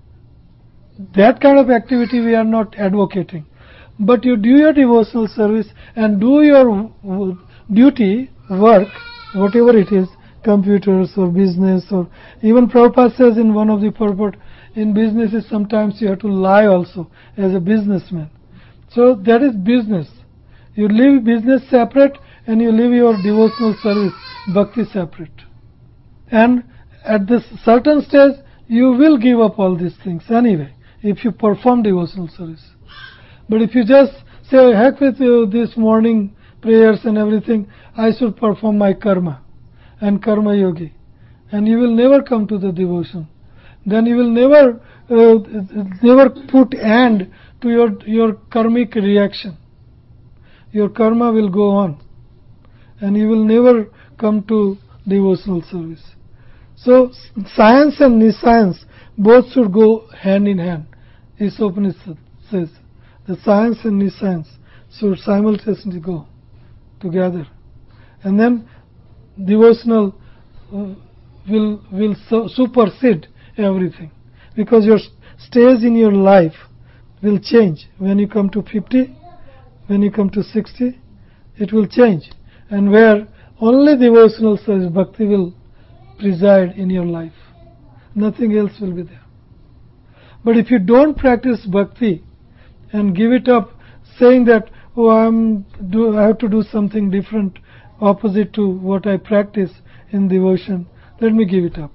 That kind of activity we are not advocating. But you do your devotional service and do your w- duty, work, whatever it is, computers or business, or even Prabhupada says in one of the purport, in businesses sometimes you have to lie also as a businessman. So that is business. You leave business separate and you leave your devotional service, bhakti separate. And at this certain stage, you will give up all these things anyway, if you perform devotional service. But if you just say, heck with you, this morning prayers and everything, I should perform my karma and karma yogi, and you will never come to the devotion, then you will never uh, never put end to your your karmic reaction. Your karma will go on, and you will never come to devotional service. So science and nescience both should go hand in hand. Isopanishad says the science and nescience should simultaneously go together, and then devotional uh, will will su- supersede everything, because your stage in your life will change. When you come to fifty, when you come to sixty, it will change, and where only devotional service, bhakti will preside in your life, nothing else will be there. But if you don't practice bhakti and give it up, saying that, oh, I'm do I have to do something different, opposite to what I practice in devotion, let me give it up.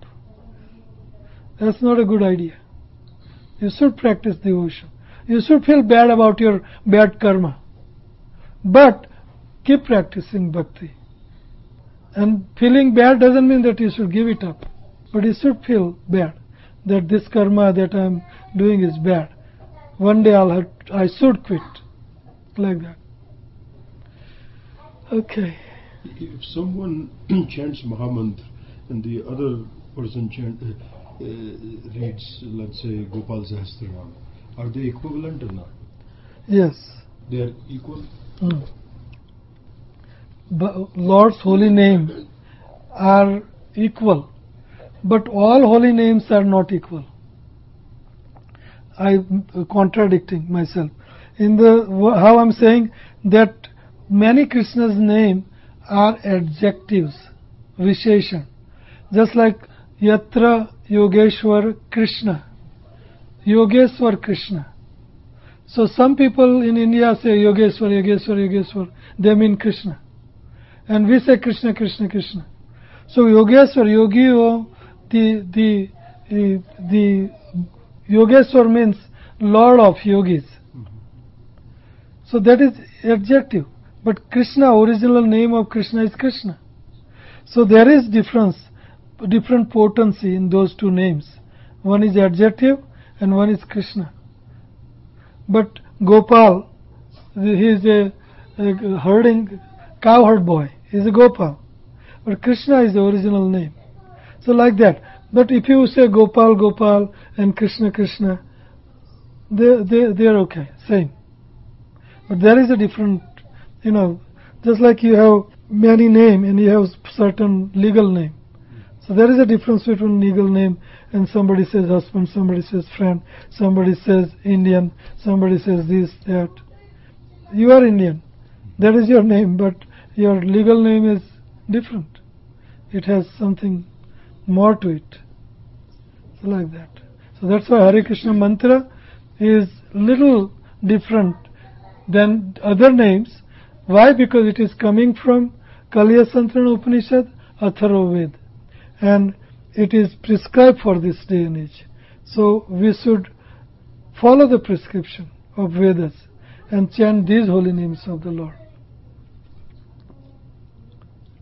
That's not a good idea. You should practice devotion. You should feel bad about your bad karma, but keep practicing bhakti. And feeling bad doesn't mean that you should give it up, but you should feel bad that this karma that I'm doing is bad. One day I'll have, I should quit, like that. Okay. If someone chants Mahamantra and the other person chant, uh, uh, reads, let's say, Gopal Sahasranam, are they equivalent or not? Yes. They are equal? Mm. But Lord's holy name are equal, but all holy names are not equal. I'm contradicting myself. In the how I'm saying that many Krishna's name are adjectives, Visheshan. Just like Yatra Yogeshwar Krishna, Yogeshwar Krishna. So some people in India say Yogeshwar, Yogeshwar, Yogeshwar, they mean Krishna. And we say Krishna, Krishna, Krishna. So Yogeshwar, Yogi, the, the, the, the Yogeshwar means Lord of Yogis. Mm-hmm. So that is adjective. But Krishna, original name of Krishna is Krishna. So there is difference, different potency in those two names. One is adjective and one is Krishna. But Gopal, he is a, a herding, cowherd boy. He is a Gopal. But Krishna is the original name. So like that. But if you say Gopal, Gopal and Krishna, Krishna, they, they, they are okay, same. But there is a different, you know, just like you have many name and you have certain legal name. So there is a difference between legal name and somebody says husband, somebody says friend, somebody says Indian, somebody says this, that. You are Indian. That is your name, but your legal name is different. It has something more to it. So like that. So that's why Hare Krishna mantra is little different than other names. Why? Because it is coming from Kalyasantrana Upanishad, Atharva Ved. And it is prescribed for this day and age. So we should follow the prescription of Vedas and chant these holy names of the Lord.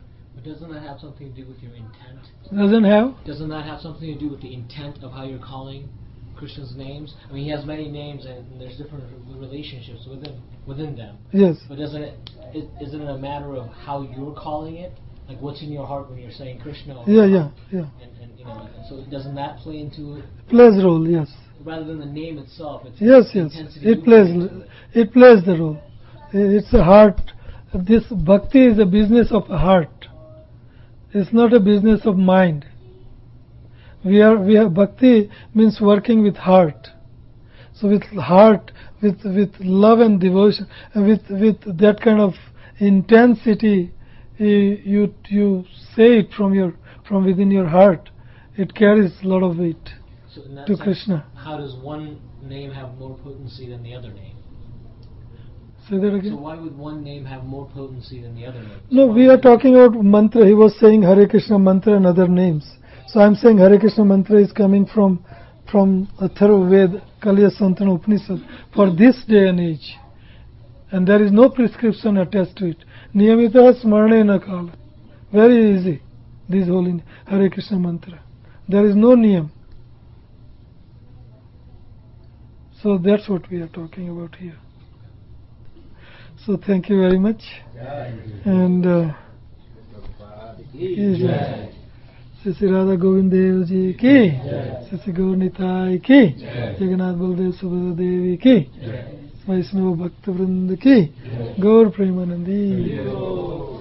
doesn't that have something to do with your intent? Doesn't have? Doesn't that have something to do with the intent of how you're calling Krishna's names? I mean, he has many names, and there's different relationships within within them. Yes. But doesn't it? Is, isn't it a matter of how you're calling it? Like what's in your heart when you're saying Krishna? Or Yeah, yeah, yeah. And, and you know, so doesn't that play into it? Plays role, yes. Rather than the name itself, it's Yes, the yes. intensity It you plays. put into it. It plays the role. It's a heart. This bhakti is a business of heart. It's not a business of mind. We are. We have bhakti means working with heart. So with heart, with with love and devotion, and with with that kind of intensity, you you, you say it from your from within your heart. It carries a lot of weight So in that to sense, Krishna. how does one name have more potency than the other name? Say that So again. why would one name have more potency than the other name? No, Why we would are it- talking about mantra. He was saying Hare Krishna mantra and other names. So I'm saying Hare Krishna mantra is coming from from Atharva Ved, Kaliya Santana Upanishad for this day and age. And there is no prescription attached to it. Niyamita Smarane Kala. Very easy. This holy Hare Krishna mantra. There is no niyam. So that's what we are talking about here. So thank you very much. And uh, Sri Sri Radha Govind Dev Ji ki, Sri Sri Gaur Nitai ki, Jagannath Baldev Subhadra Devi ki, Vaishnava Bhakta Vrind ki, Gaur Premanandi.